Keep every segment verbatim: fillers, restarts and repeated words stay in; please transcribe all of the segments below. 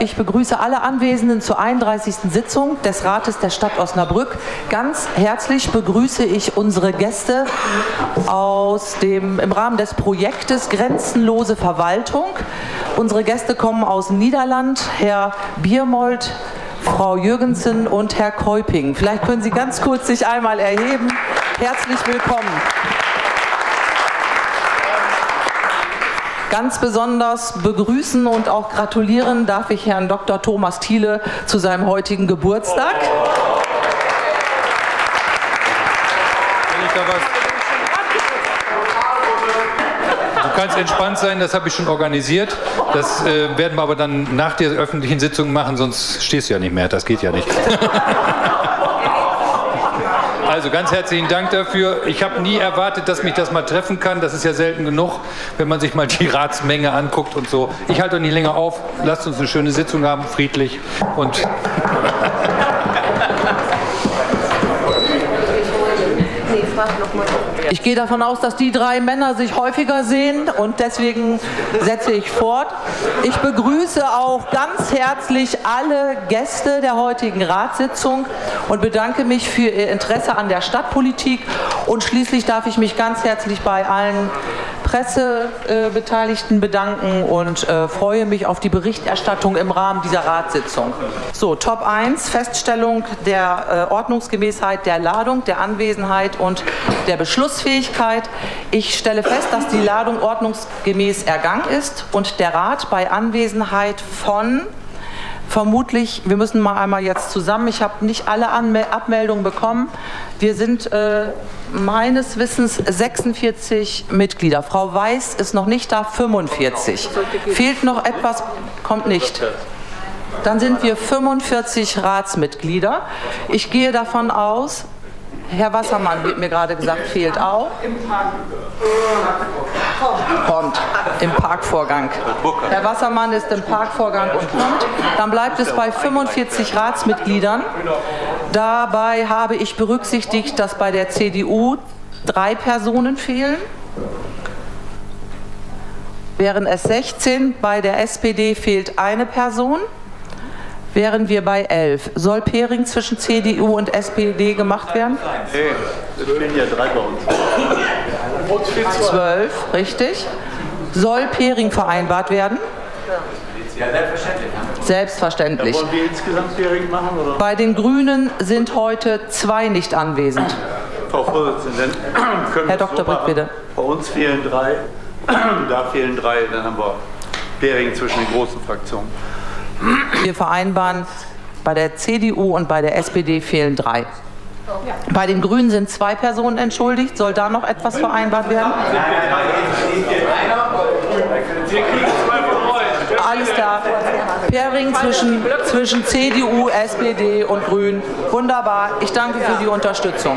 Ich begrüße alle Anwesenden zur einunddreißigsten Sitzung des Rates der Stadt Osnabrück. Ganz herzlich begrüße ich unsere Gäste aus dem, im Rahmen des Projektes Grenzenlose Verwaltung. Unsere Gäste kommen aus Niederland, Herr Biermold, Frau Jürgensen und Herr Keuping. Vielleicht können Sie ganz kurz sich einmal erheben. Herzlich willkommen. Ganz besonders begrüßen und auch gratulieren darf ich Herrn Doktor Thomas Thiele zu seinem heutigen Geburtstag. Wenn ich da was Du kannst entspannt sein, das habe ich schon organisiert. Das äh, werden wir aber dann nach der öffentlichen Sitzung machen, sonst stehst du ja nicht mehr. Das geht ja nicht. Also ganz herzlichen Dank dafür. Ich habe nie erwartet, dass mich das mal treffen kann. Das ist ja selten genug, wenn man sich mal die Ratsmenge anguckt und so. Ich halte euch nicht länger auf. Lasst uns eine schöne Sitzung haben, friedlich und Ich gehe davon aus, dass die drei Männer sich häufiger sehen und deswegen setze ich fort. Ich begrüße auch ganz herzlich alle Gäste der heutigen Ratssitzung und bedanke mich für Ihr Interesse an der Stadtpolitik. Und schließlich darf ich mich ganz herzlich bei allen Pressebeteiligten bedanken und äh, freue mich auf die Berichterstattung im Rahmen dieser Ratssitzung. So, Top eins, Feststellung der äh, Ordnungsgemäßheit der Ladung, der Anwesenheit und der Beschlussfähigkeit. Ich stelle fest, dass die Ladung ordnungsgemäß ergangen ist und der Rat bei Anwesenheit von vermutlich, wir müssen mal einmal jetzt zusammen, ich habe nicht alle Anmel- Abmeldungen bekommen, wir sind äh, meines Wissens sechsundvierzig Mitglieder. Frau Weiß ist noch nicht da, fünfundvierzig. Fehlt noch etwas, kommt nicht. Dann sind wir fünfundvierzig Ratsmitglieder. Ich gehe davon aus, Herr Wassermann, wird mir gerade gesagt, fehlt auch. Kommt im Parkvorgang. Herr Wassermann ist im Parkvorgang und kommt. Dann bleibt es bei fünfundvierzig Ratsmitgliedern. Dabei habe ich berücksichtigt, dass bei der C D U drei Personen fehlen. Wären es sechzehn, bei der S P D fehlt eine Person. Wären wir bei elf. Soll Pairing zwischen C D U und S P D gemacht werden? Nee, es fehlen ja drei bei uns. Zwölf, richtig. Soll Pairing vereinbart werden? Ja, selbstverständlich. Selbstverständlich. Wollen wir insgesamt Pairing machen? Oder? Bei den Grünen sind heute zwei nicht anwesend. Frau Vorsitzende, können Herr wir Doktor so Brick, machen? bitte. Bei uns fehlen drei, da fehlen drei, dann haben wir Pairing zwischen den großen Fraktionen. Wir vereinbaren, bei der C D U und bei der S P D fehlen drei. Bei den Grünen sind zwei Personen entschuldigt. Soll da noch etwas vereinbart werden? Alles klar. Pairing zwischen, zwischen C D U, S P D und Grünen. Wunderbar. Ich danke für die Unterstützung.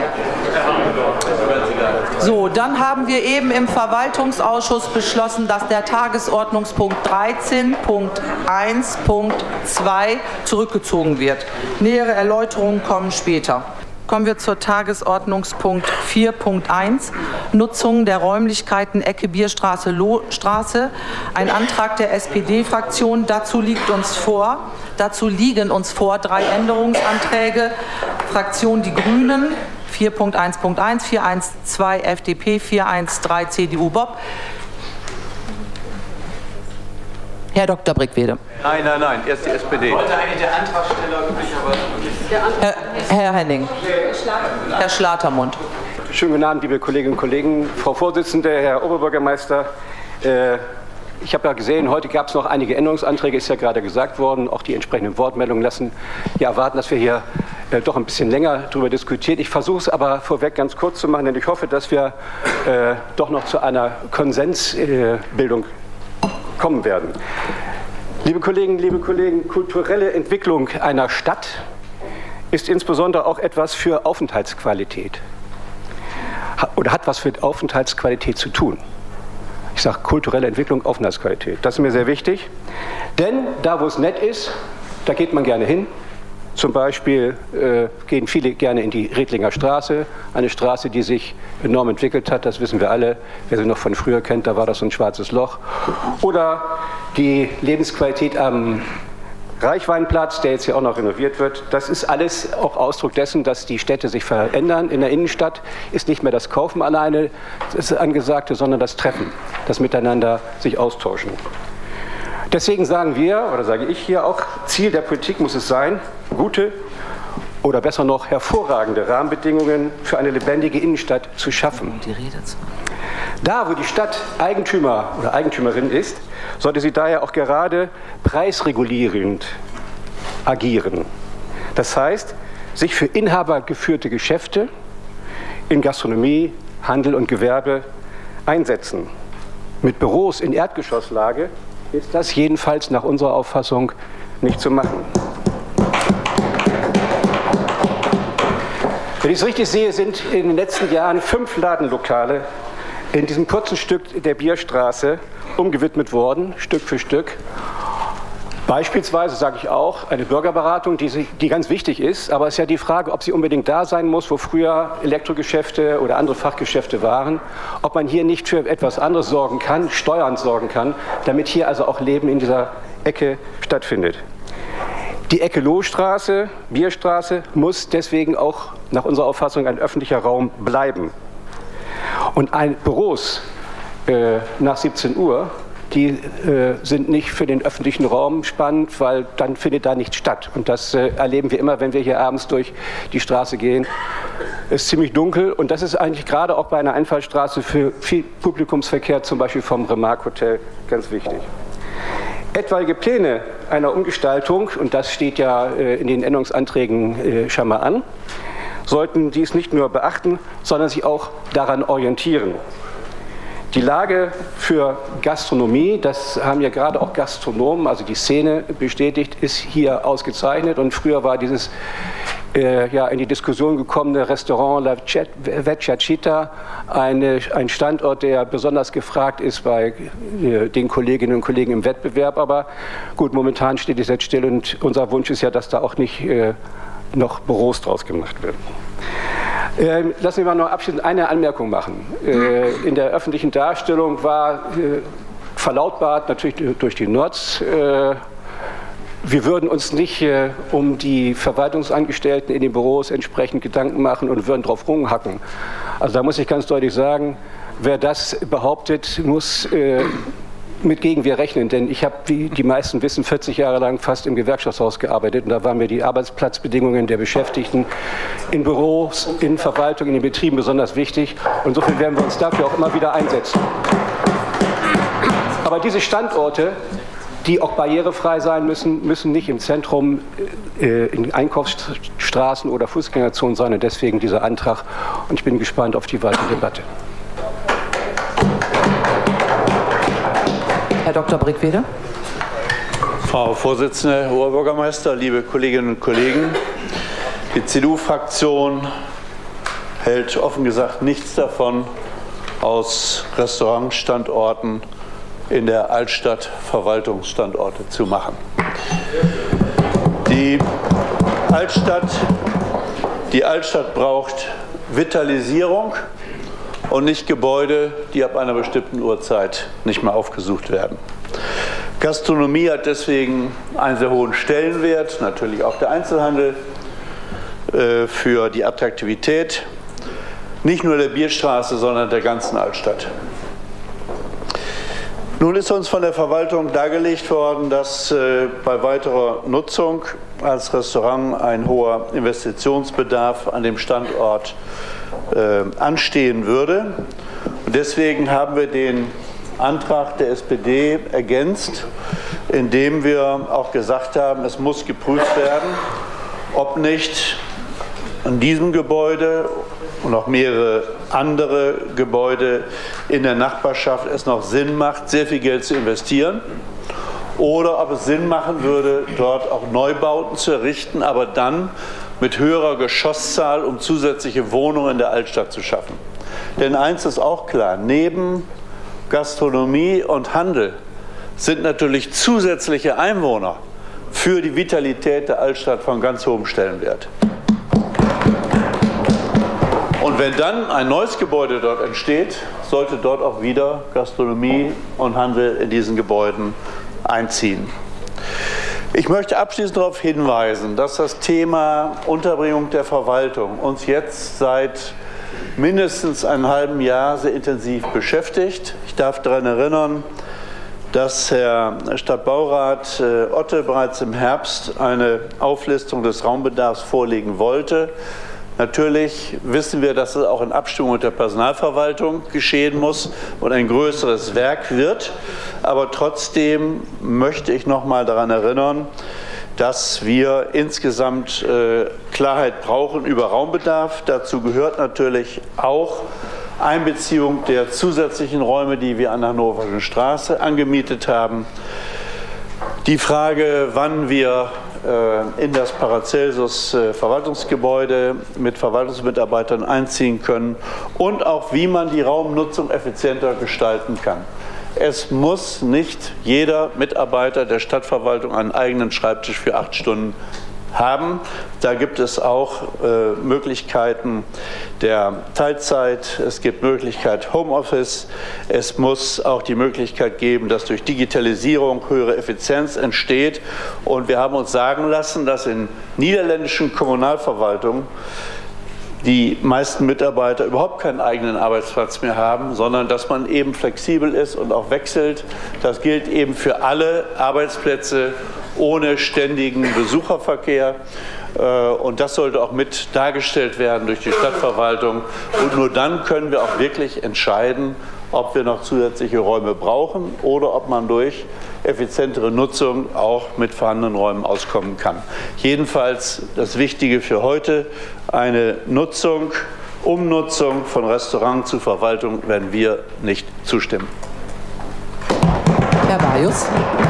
So, dann haben wir eben im Verwaltungsausschuss beschlossen, dass der Tagesordnungspunkt dreizehn Punkt eins Punkt zwei zurückgezogen wird. Nähere Erläuterungen kommen später. Kommen wir zur Tagesordnungspunkt vier Punkt eins, Nutzung der Räumlichkeiten Ecke Bierstraße, Lohstraße. Ein Antrag der S P D-Fraktion. Dazu liegt uns vor, dazu liegen uns vor drei Änderungsanträge. Fraktion Die Grünen, vier Punkt eins Punkt eins, vier Punkt eins Punkt zwei F D P, vier Punkt eins Punkt drei C D U Bob. Herr Doktor Brickwede. Nein, nein, nein, erst die S P D. Wollte eigentlich der Antragsteller möglicherweise. Herr, Herr Henning. Herr Schlatermund. Schönen guten Abend, liebe Kolleginnen und Kollegen. Frau Vorsitzende, Herr Oberbürgermeister. Äh, ich habe ja gesehen, heute gab es noch einige Änderungsanträge, ist ja gerade gesagt worden. Auch die entsprechenden Wortmeldungen lassen ja erwarten, dass wir hier äh, doch ein bisschen länger darüber diskutieren. Ich versuche es aber vorweg ganz kurz zu machen, denn ich hoffe, dass wir äh, doch noch zu einer Konsensbildung äh, kommen werden. Liebe Kolleginnen, liebe Kollegen, kulturelle Entwicklung einer Stadt ist insbesondere auch etwas für Aufenthaltsqualität oder hat was für Aufenthaltsqualität zu tun. Ich sage kulturelle Entwicklung, Aufenthaltsqualität. Das ist mir sehr wichtig, denn da, wo es nett ist, da geht man gerne hin. Zum Beispiel äh, gehen viele gerne in die Redlinger Straße, eine Straße, die sich enorm entwickelt hat, das wissen wir alle. Wer sie noch von früher kennt, da war das so ein schwarzes Loch. Oder die Lebensqualität am Reichweinplatz, der jetzt hier auch noch renoviert wird, das ist alles auch Ausdruck dessen, dass die Städte sich verändern. In der Innenstadt ist nicht mehr das Kaufen alleine das Angesagte, sondern das Treffen, das Miteinander sich austauschen. Deswegen sagen wir, oder sage ich hier auch, Ziel der Politik muss es sein, gute oder besser noch hervorragende Rahmenbedingungen für eine lebendige Innenstadt zu schaffen. Da, wo die Stadt Eigentümer oder Eigentümerin ist, sollte sie daher auch gerade preisregulierend agieren. Das heißt, sich für inhabergeführte Geschäfte in Gastronomie, Handel und Gewerbe einsetzen. Mit Büros in Erdgeschosslage ist das jedenfalls nach unserer Auffassung nicht zu machen. Wenn ich es richtig sehe, sind in den letzten Jahren fünf Ladenlokale in diesem kurzen Stück der Bierstraße umgewidmet worden, Stück für Stück. Beispielsweise sage ich auch eine Bürgerberatung, die, sich, die ganz wichtig ist, aber es ist ja die Frage, ob sie unbedingt da sein muss, wo früher Elektrogeschäfte oder andere Fachgeschäfte waren, ob man hier nicht für etwas anderes sorgen kann, steuernd sorgen kann, damit hier also auch Leben in dieser Ecke stattfindet. Die Ecke Lohstraße, Bierstraße, muss deswegen auch nach unserer Auffassung ein öffentlicher Raum bleiben. Und ein Büros äh, nach siebzehn Uhr, die äh, sind nicht für den öffentlichen Raum spannend, weil dann findet da nichts statt. Und das äh, erleben wir immer, wenn wir hier abends durch die Straße gehen. Es ist ziemlich dunkel und das ist eigentlich gerade auch bei einer Einfallstraße für viel Publikumsverkehr, zum Beispiel vom Remarque Hotel, ganz wichtig. Etwaige Pläne einer Umgestaltung, und das steht ja äh, in den Änderungsanträgen äh, schon mal an, sollten dies nicht nur beachten, sondern sich auch daran orientieren. Die Lage für Gastronomie, das haben ja gerade auch Gastronomen, also die Szene bestätigt, ist hier ausgezeichnet. Und früher war dieses äh, ja, in die Diskussion gekommene Restaurant La Vecchiacita eine, ein Standort, der besonders gefragt ist bei äh, den Kolleginnen und Kollegen im Wettbewerb. Aber gut, momentan steht es jetzt still und unser Wunsch ist ja, dass da auch nicht äh, noch Büros draus gemacht werden. Äh, lassen wir mal noch abschließend eine Anmerkung machen. Äh, in der öffentlichen Darstellung war äh, verlautbart, natürlich durch die Nerds, äh, wir würden uns nicht äh, um die Verwaltungsangestellten in den Büros entsprechend Gedanken machen und würden drauf rumhacken. Also da muss ich ganz deutlich sagen, wer das behauptet, muss äh, mit Gegenwehr rechnen, denn ich habe, wie die meisten wissen, vierzig Jahre lang fast im Gewerkschaftshaus gearbeitet und da waren mir die Arbeitsplatzbedingungen der Beschäftigten in Büros, in Verwaltung, in den Betrieben besonders wichtig. Insofern werden wir uns dafür auch immer wieder einsetzen. Aber diese Standorte, die auch barrierefrei sein müssen, müssen nicht im Zentrum äh, in Einkaufsstraßen oder Fußgängerzonen sein und deswegen dieser Antrag und ich bin gespannt auf die weitere Debatte. Herr Doktor Brickwede. Frau Vorsitzende, Herr Oberbürgermeister, liebe Kolleginnen und Kollegen, die C D U-Fraktion hält offen gesagt nichts davon, aus Restaurantstandorten in der Altstadt Verwaltungsstandorte zu machen. Die Altstadt, die Altstadt braucht Vitalisierung und nicht Gebäude, die ab einer bestimmten Uhrzeit nicht mehr aufgesucht werden. Gastronomie hat deswegen einen sehr hohen Stellenwert, natürlich auch der Einzelhandel, äh, für die Attraktivität, nicht nur der Bierstraße, sondern der ganzen Altstadt. Nun ist uns von der Verwaltung dargelegt worden, dass äh, bei weiterer Nutzung als Restaurant ein hoher Investitionsbedarf an dem Standort äh, anstehen würde. Und deswegen haben wir den Antrag der S P D ergänzt, indem wir auch gesagt haben, es muss geprüft werden, ob nicht an diesem Gebäude und auch mehrere andere Gebäude in der Nachbarschaft es noch Sinn macht, sehr viel Geld zu investieren, oder ob es Sinn machen würde, dort auch Neubauten zu errichten, aber dann mit höherer Geschosszahl, um zusätzliche Wohnungen in der Altstadt zu schaffen. Denn eins ist auch klar, neben Gastronomie und Handel sind natürlich zusätzliche Einwohner für die Vitalität der Altstadt von ganz hohem Stellenwert. Und wenn dann ein neues Gebäude dort entsteht, sollte dort auch wieder Gastronomie und Handel in diesen Gebäuden einziehen. Ich möchte abschließend darauf hinweisen, dass das Thema Unterbringung der Verwaltung uns jetzt seit mindestens einem halben Jahr sehr intensiv beschäftigt. Ich darf daran erinnern, dass Herr Stadtbaurat Otte bereits im Herbst eine Auflistung des Raumbedarfs vorlegen wollte. Natürlich wissen wir, dass es auch in Abstimmung mit der Personalverwaltung geschehen muss und ein größeres Werk wird. Aber trotzdem möchte ich noch mal daran erinnern, dass wir insgesamt äh, Klarheit brauchen über Raumbedarf. Dazu gehört natürlich auch Einbeziehung der zusätzlichen Räume, die wir an der Hannoverschen Straße angemietet haben. Die Frage, wann wir äh, in das Paracelsus äh, Verwaltungsgebäude mit Verwaltungsmitarbeitern einziehen können und auch, wie man die Raumnutzung effizienter gestalten kann. Es muss nicht jeder Mitarbeiter der Stadtverwaltung einen eigenen Schreibtisch für acht Stunden haben. Da gibt es auch äh, Möglichkeiten der Teilzeit, es gibt Möglichkeit Homeoffice, es muss auch die Möglichkeit geben, dass durch Digitalisierung höhere Effizienz entsteht. Und wir haben uns sagen lassen, dass in niederländischen Kommunalverwaltungen die meisten Mitarbeiter überhaupt keinen eigenen Arbeitsplatz mehr haben, sondern dass man eben flexibel ist und auch wechselt. Das gilt eben für alle Arbeitsplätze ohne ständigen Besucherverkehr. Und das sollte auch mit dargestellt werden durch die Stadtverwaltung. Und nur dann können wir auch wirklich entscheiden, ob wir noch zusätzliche Räume brauchen oder ob man durch effizientere Nutzung auch mit vorhandenen Räumen auskommen kann. Jedenfalls das Wichtige für heute, eine Nutzung, Umnutzung von Restaurant zu Verwaltung werden wir nicht zustimmen. Herr Bajus.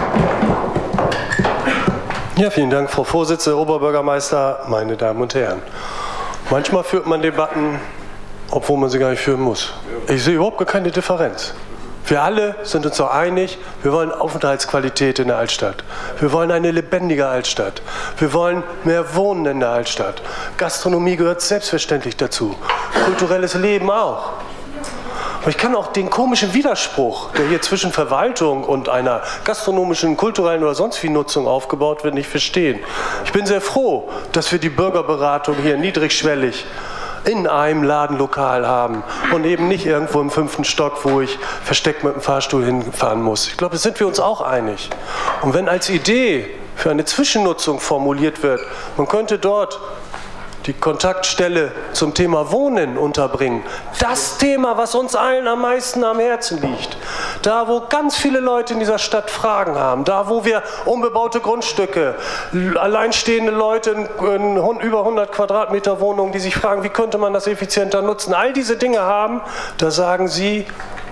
Ja, vielen Dank, Frau Vorsitzende, Oberbürgermeister, meine Damen und Herren. Manchmal führt man Debatten, obwohl man sie gar nicht führen muss. Ich sehe überhaupt gar keine Differenz. Wir alle sind uns doch einig, wir wollen Aufenthaltsqualität in der Altstadt. Wir wollen eine lebendige Altstadt. Wir wollen mehr Wohnen in der Altstadt. Gastronomie gehört selbstverständlich dazu. Kulturelles Leben auch. Aber ich kann auch den komischen Widerspruch, der hier zwischen Verwaltung und einer gastronomischen, kulturellen oder sonst wie Nutzung aufgebaut wird, nicht verstehen. Ich bin sehr froh, dass wir die Bürgerberatung hier niedrigschwellig in einem Ladenlokal haben und eben nicht irgendwo im fünften Stock, wo ich versteckt mit dem Fahrstuhl hinfahren muss. Ich glaube, da sind wir uns auch einig. Und wenn als Idee für eine Zwischennutzung formuliert wird, man könnte dort die Kontaktstelle zum Thema Wohnen unterbringen. Das Thema, was uns allen am meisten am Herzen liegt. Da, wo ganz viele Leute in dieser Stadt Fragen haben. Da, wo wir unbebaute Grundstücke, alleinstehende Leute in, in über hundert Quadratmeter Wohnungen, die sich fragen, wie könnte man das effizienter nutzen. All diese Dinge haben, da sagen Sie,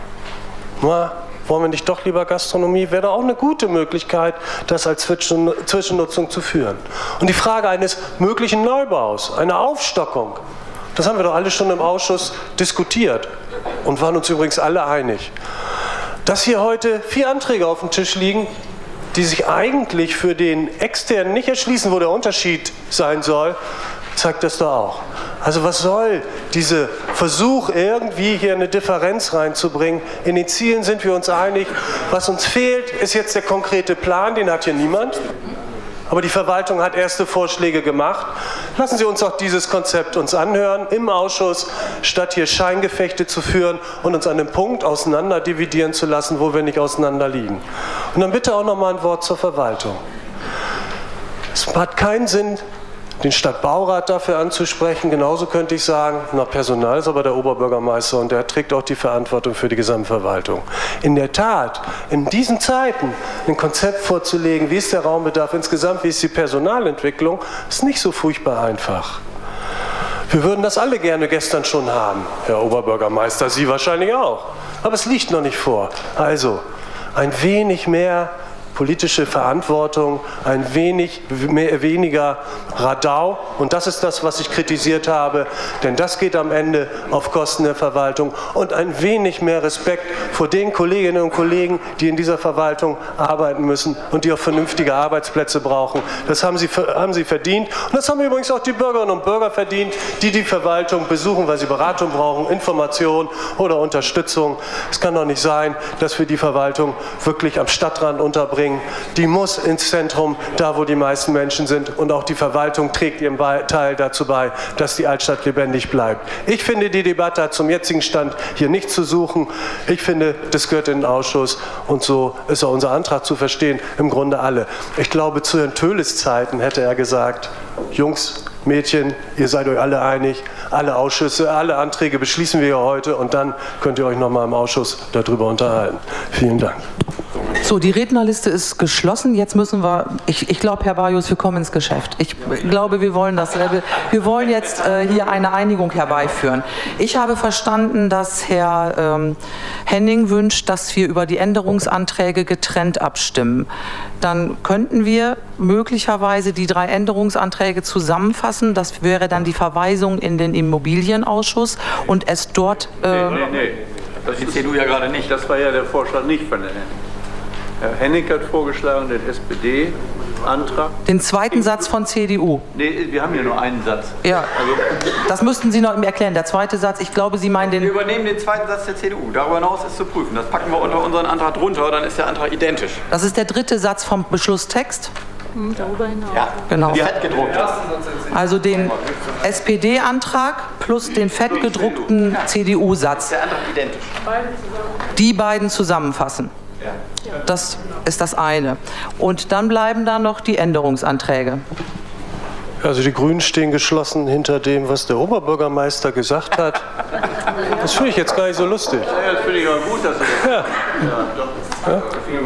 na, wollen wir nicht doch lieber Gastronomie? Wäre doch auch eine gute Möglichkeit, das als Zwischennutzung zu führen. Und die Frage eines möglichen Neubaus, einer Aufstockung, das haben wir doch alle schon im Ausschuss diskutiert und waren uns übrigens alle einig. Dass hier heute vier Anträge auf dem Tisch liegen, die sich eigentlich für den Externen nicht erschließen, wo der Unterschied sein soll, zeigt das doch auch. Also was soll dieser Versuch, irgendwie hier eine Differenz reinzubringen? In den Zielen sind wir uns einig. Was uns fehlt, ist jetzt der konkrete Plan, den hat hier niemand. Aber die Verwaltung hat erste Vorschläge gemacht. Lassen Sie uns auch dieses Konzept uns anhören im Ausschuss, statt hier Scheingefechte zu führen und uns an dem Punkt auseinander dividieren zu lassen, wo wir nicht auseinander liegen. Und dann bitte auch noch mal ein Wort zur Verwaltung. Es hat keinen Sinn, den Stadtbaurat dafür anzusprechen. Genauso könnte ich sagen, na, Personal ist aber der Oberbürgermeister und der trägt auch die Verantwortung für die Gesamtverwaltung. In der Tat, in diesen Zeiten ein Konzept vorzulegen, wie ist der Raumbedarf insgesamt, wie ist die Personalentwicklung, ist nicht so furchtbar einfach. Wir würden das alle gerne gestern schon haben, Herr Oberbürgermeister, Sie wahrscheinlich auch. Aber es liegt noch nicht vor. Also, ein wenig mehr politische Verantwortung, ein wenig mehr, weniger Radau. Und das ist das, was ich kritisiert habe, denn das geht am Ende auf Kosten der Verwaltung. Und ein wenig mehr Respekt vor den Kolleginnen und Kollegen, die in dieser Verwaltung arbeiten müssen und die auch vernünftige Arbeitsplätze brauchen. Das haben sie, haben sie verdient. Und das haben übrigens auch die Bürgerinnen und Bürger verdient, die die Verwaltung besuchen, weil sie Beratung brauchen, Information oder Unterstützung. Es kann doch nicht sein, dass wir die Verwaltung wirklich am Stadtrand unterbringen, bringen. Die muss ins Zentrum, da wo die meisten Menschen sind. Und auch die Verwaltung trägt ihren Teil dazu bei, dass die Altstadt lebendig bleibt. Ich finde, die Debatte hat zum jetzigen Stand hier nichts zu suchen. Ich finde, das gehört in den Ausschuss. Und so ist auch unser Antrag zu verstehen. Im Grunde alle. Ich glaube, zu Herrn Töles Zeiten hätte er gesagt, Jungs, Mädchen, ihr seid euch alle einig, alle Ausschüsse, alle Anträge beschließen wir heute und dann könnt ihr euch noch mal im Ausschuss darüber unterhalten. Vielen Dank. So, die Rednerliste ist geschlossen. Jetzt müssen wir, ich, ich glaube, Herr Bajus, wir kommen ins Geschäft. Ich glaube, wir wollen dasselbe. Wir wollen jetzt äh, hier eine Einigung herbeiführen. Ich habe verstanden, dass Herr ähm, Henning wünscht, dass wir über die Änderungsanträge getrennt abstimmen. Dann könnten wir möglicherweise die drei Änderungsanträge zusammenfassen. Das wäre dann die Verweisung in den Immobilienausschuss und es dort... Äh, nee, nee, nee. Das die C D U ja gerade nicht. Das war ja der Vorschlag nicht von der Henning. Herr Hennig hat vorgeschlagen, den S P D-Antrag. Den zweiten Satz von C D U. Nee, wir haben hier nur einen Satz. Ja, also, das müssten Sie noch erklären. Der zweite Satz, ich glaube, Sie meinen den... Wir übernehmen den zweiten Satz der C D U. Darüber hinaus ist zu prüfen. Das packen wir unter unseren Antrag drunter, dann ist der Antrag identisch. Das ist der dritte Satz vom Beschlusstext. Darüber hinaus. Ja, genau. Die fettgedruckt ist. Also den S P D-Antrag plus den fettgedruckten C D U-Satz. Der Antrag identisch. Die beiden zusammenfassen. Das ist das eine. Und dann bleiben da noch die Änderungsanträge. Also die Grünen stehen geschlossen hinter dem, was der Oberbürgermeister gesagt hat. Das finde ich jetzt gar nicht so lustig. Ja, das finde ich auch gut, dass Sie das... Ja.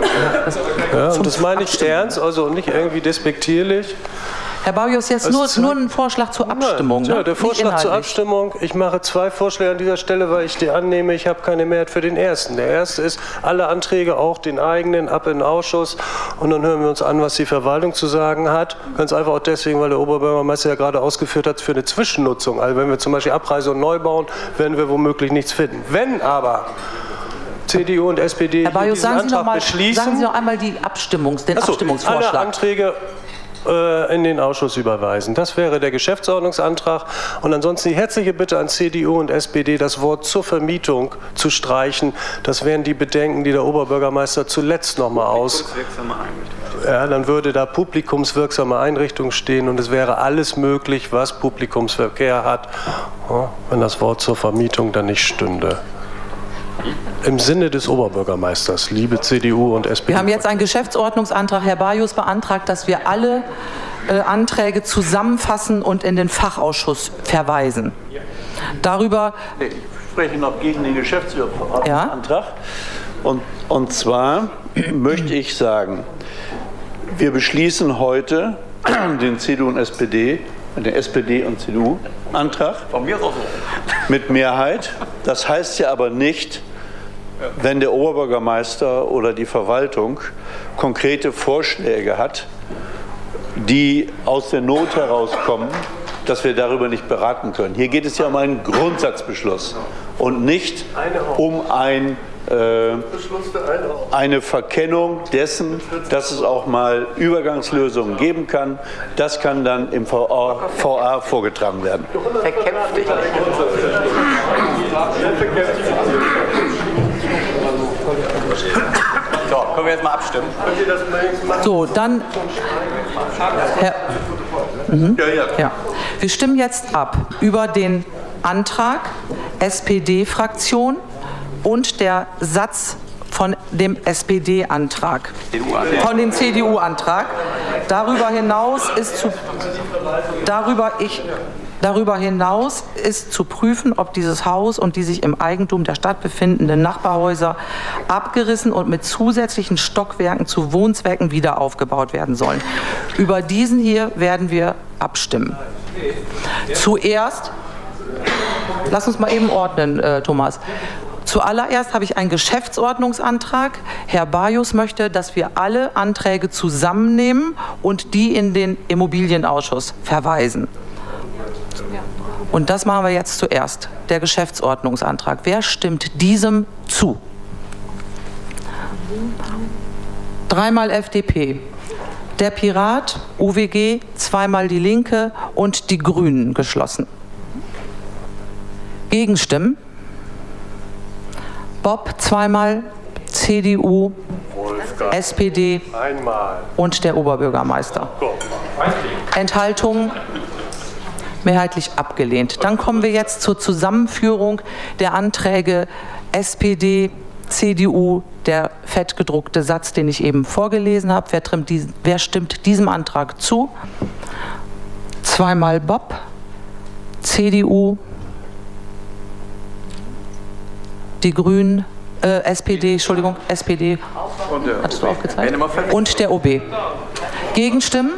Ja. Ja, und das meine ich ernst, also nicht irgendwie despektierlich. Herr Bajus, jetzt nur, nur ein Vorschlag zur Abstimmung. Nein, ja, ne? der Vorschlag Nicht zur inhaltlich. Abstimmung. Ich mache zwei Vorschläge an dieser Stelle, weil ich die annehme. Ich habe keine Mehrheit für den ersten. Der erste ist, alle Anträge, auch den eigenen, ab in den Ausschuss. Und dann hören wir uns an, was die Verwaltung zu sagen hat. Ganz einfach auch deswegen, weil der Oberbürgermeister ja gerade ausgeführt hat, für eine Zwischennutzung. Also wenn wir zum Beispiel Abreise und neu bauen, werden wir womöglich nichts finden. Wenn aber C D U und S P D Herr Bajus, diesen sagen Sie, Antrag noch mal, beschließen... sagen Sie noch einmal die Abstimmungs-, den Achso, Abstimmungsvorschlag. alle Anträge äh, in den Ausschuss überweisen. Das wäre der Geschäftsordnungsantrag. Und ansonsten die herzliche Bitte an C D U und S P D, das Wort zur Vermietung zu streichen. Das wären die Bedenken, die der Oberbürgermeister zuletzt noch mal aus... Ja, dann würde da publikumswirksame Einrichtung stehen und es wäre alles möglich, was Publikumsverkehr hat, ja, wenn das Wort zur Vermietung dann nicht stünde. Im Sinne des Oberbürgermeisters, liebe C D U und S P D. Wir haben jetzt einen Geschäftsordnungsantrag. Herr Bajus beantragt, dass wir alle äh, Anträge zusammenfassen und in den Fachausschuss verweisen. Darüber... Ich spreche noch gegen den Geschäftsordnungsantrag. Ja? Und, und zwar möchte ich sagen, wir beschließen heute den C D U und S P D, den S P D und C D U-Antrag mit Mehrheit. Das heißt ja aber nicht, wenn der Oberbürgermeister oder die Verwaltung konkrete Vorschläge hat, die aus der Not herauskommen, dass wir darüber nicht beraten können. Hier geht es ja um einen Grundsatzbeschluss und nicht um ein äh, eine Verkennung dessen, dass es auch mal Übergangslösungen geben kann. Das kann dann im V A, V A vorgetragen werden. Verkämpft dich nicht. So, können wir jetzt mal abstimmen? So, dann... Herr, mhm. Ja, ja. Ja. Wir stimmen jetzt ab über den Antrag S P D-Fraktion und der Satz von dem S P D-Antrag, von dem C D U-Antrag. Darüber hinaus ist zu, darüber ich, darüber hinaus ist zu prüfen, ob dieses Haus und die sich im Eigentum der Stadt befindenden Nachbarhäuser abgerissen und mit zusätzlichen Stockwerken zu Wohnzwecken wieder aufgebaut werden sollen. Über diesen hier werden wir abstimmen. Zuerst, lass uns mal eben ordnen, äh, Thomas. Zuallererst habe ich einen Geschäftsordnungsantrag. Herr Bajus möchte, dass wir alle Anträge zusammennehmen und die in den Immobilienausschuss verweisen. Und das machen wir jetzt zuerst, der Geschäftsordnungsantrag. Wer stimmt diesem zu? Dreimal F D P, der Pirat, U W G, zweimal die Linke und die Grünen geschlossen. Gegenstimmen? Bob zweimal, C D U, S P D Einmal. und der Oberbürgermeister. Enthaltung mehrheitlich abgelehnt. Dann kommen wir jetzt zur Zusammenführung der Anträge S P D, C D U, der fettgedruckte Satz, den ich eben vorgelesen habe. Wer, wer stimmt diesem Antrag zu? Zweimal Bob, C D U, die Grünen, äh, S P D, Entschuldigung, S P D, hattest du aufgezeigt? Und der O B. Gegenstimmen?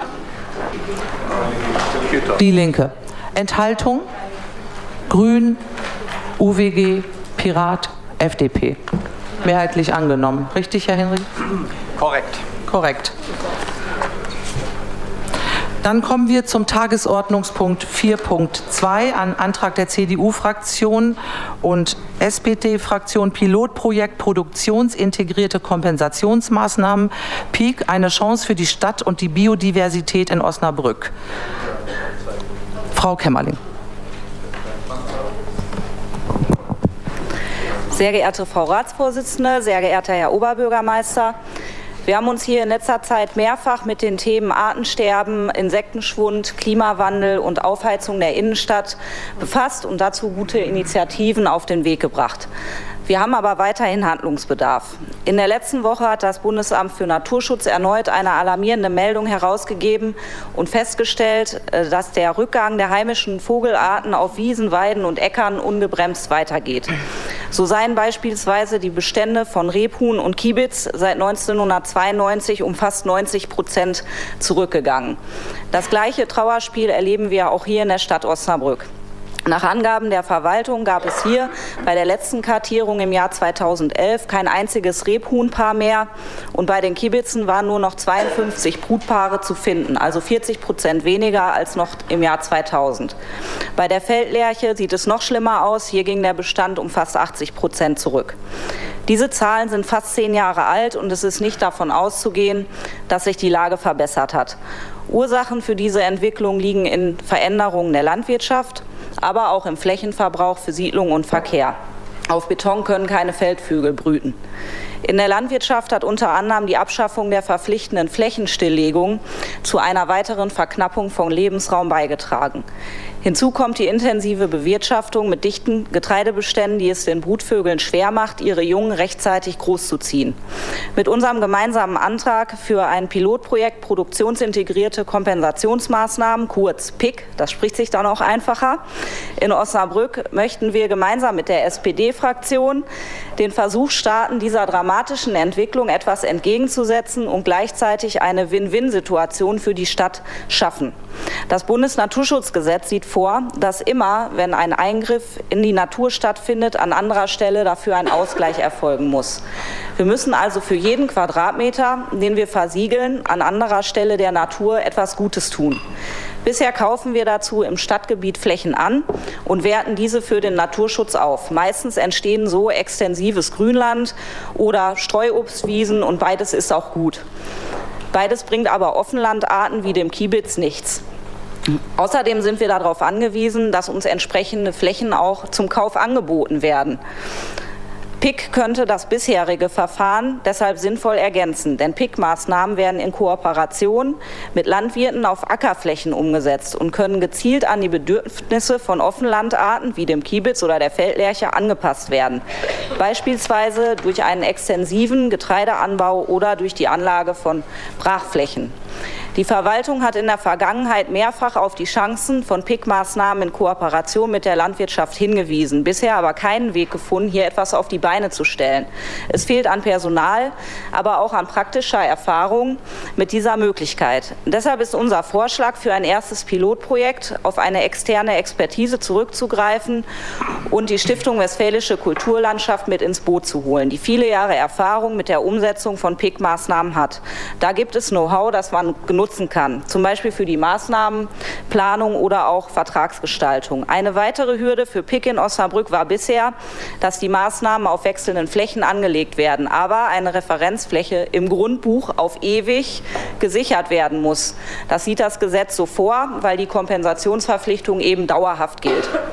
Die Linke. Enthaltung? Grün, U W G, Pirat, F D P. Mehrheitlich angenommen. Richtig, Herr Henry? Korrekt. Korrekt. Dann kommen wir zum Tagesordnungspunkt vier Punkt zwei, an Antrag der C D U-Fraktion und S P D-Fraktion Pilotprojekt Produktionsintegrierte Kompensationsmaßnahmen P I K, eine Chance für die Stadt und die Biodiversität in Osnabrück. Frau Kämmerling. Sehr geehrte Frau Ratsvorsitzende, sehr geehrter Herr Oberbürgermeister, wir haben uns hier in letzter Zeit mehrfach mit den Themen Artensterben, Insektenschwund, Klimawandel und Aufheizung der Innenstadt befasst und dazu gute Initiativen auf den Weg gebracht. Wir haben aber weiterhin Handlungsbedarf. In der letzten Woche hat das Bundesamt für Naturschutz erneut eine alarmierende Meldung herausgegeben und festgestellt, dass der Rückgang der heimischen Vogelarten auf Wiesen, Weiden und Äckern ungebremst weitergeht. So seien beispielsweise die Bestände von Rebhuhn und Kiebitz seit neunzehnhundertzweiundneunzig um fast neunzig Prozent zurückgegangen. Das gleiche Trauerspiel erleben wir auch hier in der Stadt Osnabrück. Nach Angaben der Verwaltung gab es hier bei der letzten Kartierung im Jahr zweitausendelf kein einziges Rebhuhnpaar mehr und bei den Kiebitzen waren nur noch zweiundfünfzig Brutpaare zu finden, also vierzig Prozent weniger als noch im Jahr zweitausend. Bei der Feldlerche sieht es noch schlimmer aus, hier ging der Bestand um fast achtzig Prozent zurück. Diese Zahlen sind fast zehn Jahre alt und es ist nicht davon auszugehen, dass sich die Lage verbessert hat. Ursachen für diese Entwicklung liegen in Veränderungen der Landwirtschaft, aber auch im Flächenverbrauch für Siedlung und Verkehr. Auf Beton können keine Feldvögel brüten. In der Landwirtschaft hat unter anderem die Abschaffung der verpflichtenden Flächenstilllegung zu einer weiteren Verknappung von Lebensraum beigetragen. Hinzu kommt die intensive Bewirtschaftung mit dichten Getreidebeständen, die es den Brutvögeln schwer macht, ihre Jungen rechtzeitig großzuziehen. Mit unserem gemeinsamen Antrag für ein Pilotprojekt Produktionsintegrierte Kompensationsmaßnahmen, kurz P I K, das spricht sich dann auch einfacher, in Osnabrück möchten wir gemeinsam mit der S P D-Fraktion den Versuch starten, dieser dramatischen Entwicklung etwas entgegenzusetzen und gleichzeitig eine Win-Win-Situation für die Stadt schaffen. Das Bundesnaturschutzgesetz sieht vor, dass immer, wenn ein Eingriff in die Natur stattfindet, an anderer Stelle dafür ein Ausgleich erfolgen muss. Wir müssen also für jeden Quadratmeter, den wir versiegeln, an anderer Stelle der Natur etwas Gutes tun. Bisher kaufen wir dazu im Stadtgebiet Flächen an und werten diese für den Naturschutz auf. Meistens entstehen so extensives Grünland oder Streuobstwiesen und beides ist auch gut. Beides bringt aber Offenlandarten wie dem Kiebitz nichts. Außerdem sind wir darauf angewiesen, dass uns entsprechende Flächen auch zum Kauf angeboten werden. P I K könnte das bisherige Verfahren deshalb sinnvoll ergänzen, denn P I K-Maßnahmen werden in Kooperation mit Landwirten auf Ackerflächen umgesetzt und können gezielt an die Bedürfnisse von Offenlandarten wie dem Kiebitz oder der Feldlerche angepasst werden, beispielsweise durch einen extensiven Getreideanbau oder durch die Anlage von Brachflächen. Die Verwaltung hat in der Vergangenheit mehrfach auf die Chancen von P I K-Maßnahmen in Kooperation mit der Landwirtschaft hingewiesen, bisher aber keinen Weg gefunden, hier etwas auf die Beine zu stellen. Es fehlt an Personal, aber auch an praktischer Erfahrung mit dieser Möglichkeit. Deshalb ist unser Vorschlag für ein erstes Pilotprojekt, auf eine externe Expertise zurückzugreifen und die Stiftung Westfälische Kulturlandschaft mit ins Boot zu holen, die viele Jahre Erfahrung mit der Umsetzung von P I K-Maßnahmen hat. Da gibt es Know-how, das man nutzen kann, zum Beispiel für die Maßnahmenplanung oder auch Vertragsgestaltung. Eine weitere Hürde für P I K in Osnabrück war bisher, dass die Maßnahmen auf wechselnden Flächen angelegt werden, aber eine Referenzfläche im Grundbuch auf ewig gesichert werden muss. Das sieht das Gesetz so vor, weil die Kompensationsverpflichtung eben dauerhaft gilt.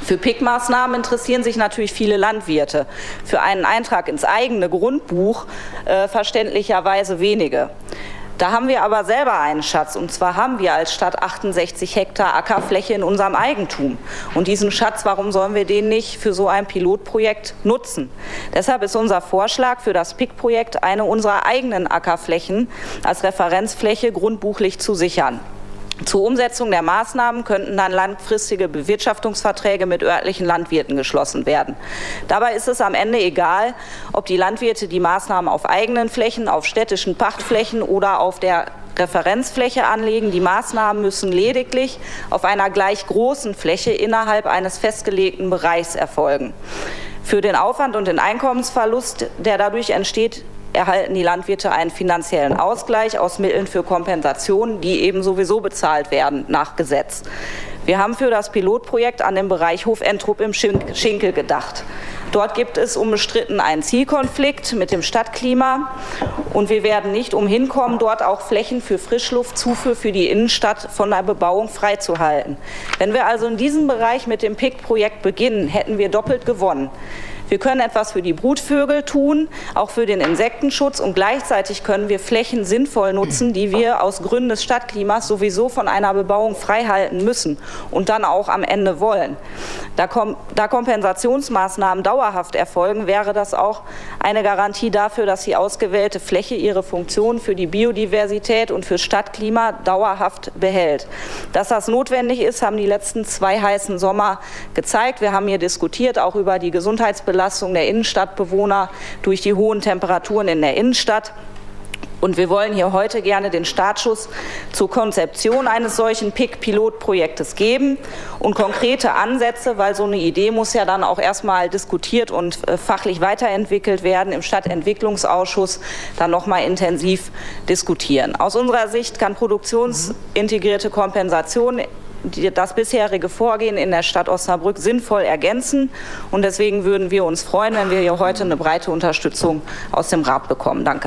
Für P I K-Maßnahmen interessieren sich natürlich viele Landwirte. Für einen Eintrag ins eigene Grundbuch äh, verständlicherweise wenige. Da haben wir aber selber einen Schatz, und zwar haben wir als Stadt achtundsechzig Hektar Ackerfläche in unserem Eigentum. Und diesen Schatz, warum sollen wir den nicht für so ein Pilotprojekt nutzen? Deshalb ist unser Vorschlag für das P I K-Projekt, eine unserer eigenen Ackerflächen als Referenzfläche grundbuchlich zu sichern. Zur Umsetzung der Maßnahmen könnten dann langfristige Bewirtschaftungsverträge mit örtlichen Landwirten geschlossen werden. Dabei ist es am Ende egal, ob die Landwirte die Maßnahmen auf eigenen Flächen, auf städtischen Pachtflächen oder auf der Referenzfläche anlegen. Die Maßnahmen müssen lediglich auf einer gleich großen Fläche innerhalb eines festgelegten Bereichs erfolgen. Für den Aufwand und den Einkommensverlust, der dadurch entsteht, erhalten die Landwirte einen finanziellen Ausgleich aus Mitteln für Kompensationen, die eben sowieso bezahlt werden nach Gesetz. Wir haben für das Pilotprojekt an den Bereich Hof-Entrup im Schinkel gedacht. Dort gibt es unbestritten einen Zielkonflikt mit dem Stadtklima, und wir werden nicht umhin kommen, dort auch Flächen für Frischluftzufuhr für die Innenstadt von der Bebauung freizuhalten. Wenn wir also in diesem Bereich mit dem P I K-Projekt beginnen, hätten wir doppelt gewonnen. Wir können etwas für die Brutvögel tun, auch für den Insektenschutz, und gleichzeitig können wir Flächen sinnvoll nutzen, die wir aus Gründen des Stadtklimas sowieso von einer Bebauung freihalten müssen und dann auch am Ende wollen. Da, kom da Kompensationsmaßnahmen dauerhaft erfolgen, wäre das auch eine Garantie dafür, dass die ausgewählte Fläche ihre Funktion für die Biodiversität und für Stadtklima dauerhaft behält. Dass das notwendig ist, haben die letzten zwei heißen Sommer gezeigt. Wir haben hier diskutiert, auch über die Gesundheitsbelastung der Innenstadtbewohner durch die hohen Temperaturen in der Innenstadt. Und wir wollen hier heute gerne den Startschuss zur Konzeption eines solchen P I K-Pilotprojektes geben und konkrete Ansätze, weil so eine Idee muss ja dann auch erstmal diskutiert und fachlich weiterentwickelt werden, im Stadtentwicklungsausschuss dann noch mal intensiv diskutieren. Aus unserer Sicht kann produktionsintegrierte Kompensation das bisherige Vorgehen in der Stadt Osnabrück sinnvoll ergänzen, und deswegen würden wir uns freuen, wenn wir hier heute eine breite Unterstützung aus dem Rat bekommen. Danke.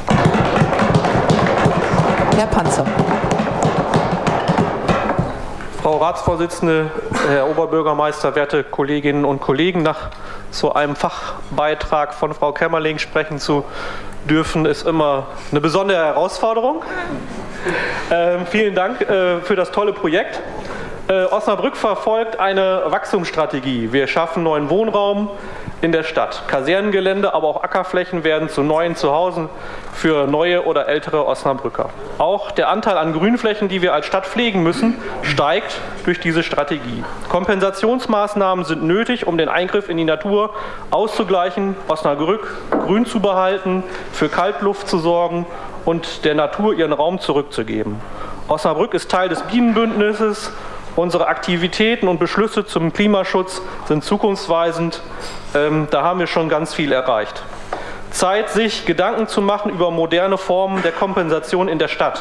Herr Panzer. Frau Ratsvorsitzende, Herr Oberbürgermeister, werte Kolleginnen und Kollegen, nach so einem Fachbeitrag von Frau Kämmerling sprechen zu dürfen, ist immer eine besondere Herausforderung. Ähm, vielen Dank äh, für das tolle Projekt. Äh, Osnabrück verfolgt eine Wachstumsstrategie. Wir schaffen neuen Wohnraum in der Stadt. Kasernengelände, aber auch Ackerflächen werden zu neuen Zuhause für neue oder ältere Osnabrücker. Auch der Anteil an Grünflächen, die wir als Stadt pflegen müssen, steigt durch diese Strategie. Kompensationsmaßnahmen sind nötig, um den Eingriff in die Natur auszugleichen, Osnabrück grün zu behalten, für Kaltluft zu sorgen und der Natur ihren Raum zurückzugeben. Osnabrück ist Teil des Bienenbündnisses. Unsere Aktivitäten und Beschlüsse zum Klimaschutz sind zukunftsweisend. Ähm, da haben wir schon ganz viel erreicht. Zeit, sich Gedanken zu machen über moderne Formen der Kompensation in der Stadt,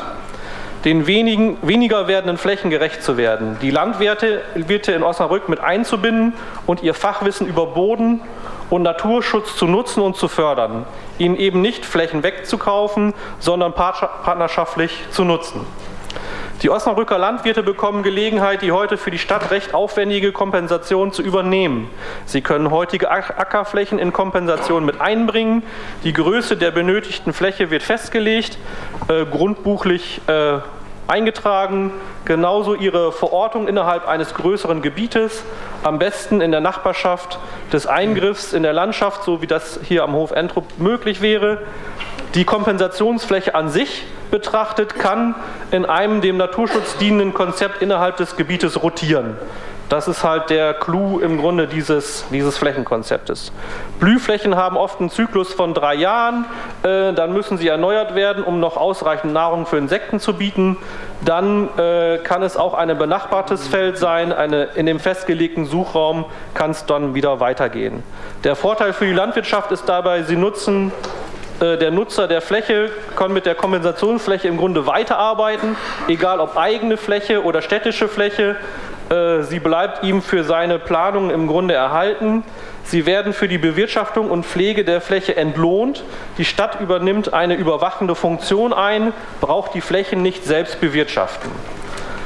den wenigen, weniger werdenden Flächen gerecht zu werden, die Landwirte Wirte in Osnabrück mit einzubinden und ihr Fachwissen über Boden und Naturschutz zu nutzen und zu fördern, ihnen eben nicht Flächen wegzukaufen, sondern partnerschaftlich zu nutzen. Die Osnabrücker Landwirte bekommen Gelegenheit, die heute für die Stadt recht aufwendige Kompensation zu übernehmen. Sie können heutige Ackerflächen in Kompensation mit einbringen. Die Größe der benötigten Fläche wird festgelegt, äh, grundbuchlich äh, eingetragen. Genauso ihre Verortung innerhalb eines größeren Gebietes, am besten in der Nachbarschaft des Eingriffs in der Landschaft, so wie das hier am Hof Entrup möglich wäre. Die Kompensationsfläche an sich betrachtet kann in einem dem Naturschutz dienenden Konzept innerhalb des Gebietes rotieren. Das ist halt der Clou im Grunde dieses, dieses Flächenkonzeptes. Blühflächen haben oft einen Zyklus von drei Jahren, äh, dann müssen sie erneuert werden, um noch ausreichend Nahrung für Insekten zu bieten. Dann äh, kann es auch ein benachbartes Feld sein, eine, in dem festgelegten Suchraum kann es dann wieder weitergehen. Der Vorteil für die Landwirtschaft ist dabei, sie nutzen der Nutzer der Fläche kann mit der Kompensationsfläche im Grunde weiterarbeiten, egal ob eigene Fläche oder städtische Fläche. Sie bleibt ihm für seine Planung im Grunde erhalten. Sie werden für die Bewirtschaftung und Pflege der Fläche entlohnt. Die Stadt übernimmt eine überwachende Funktion ein, braucht die Flächen nicht selbst bewirtschaften.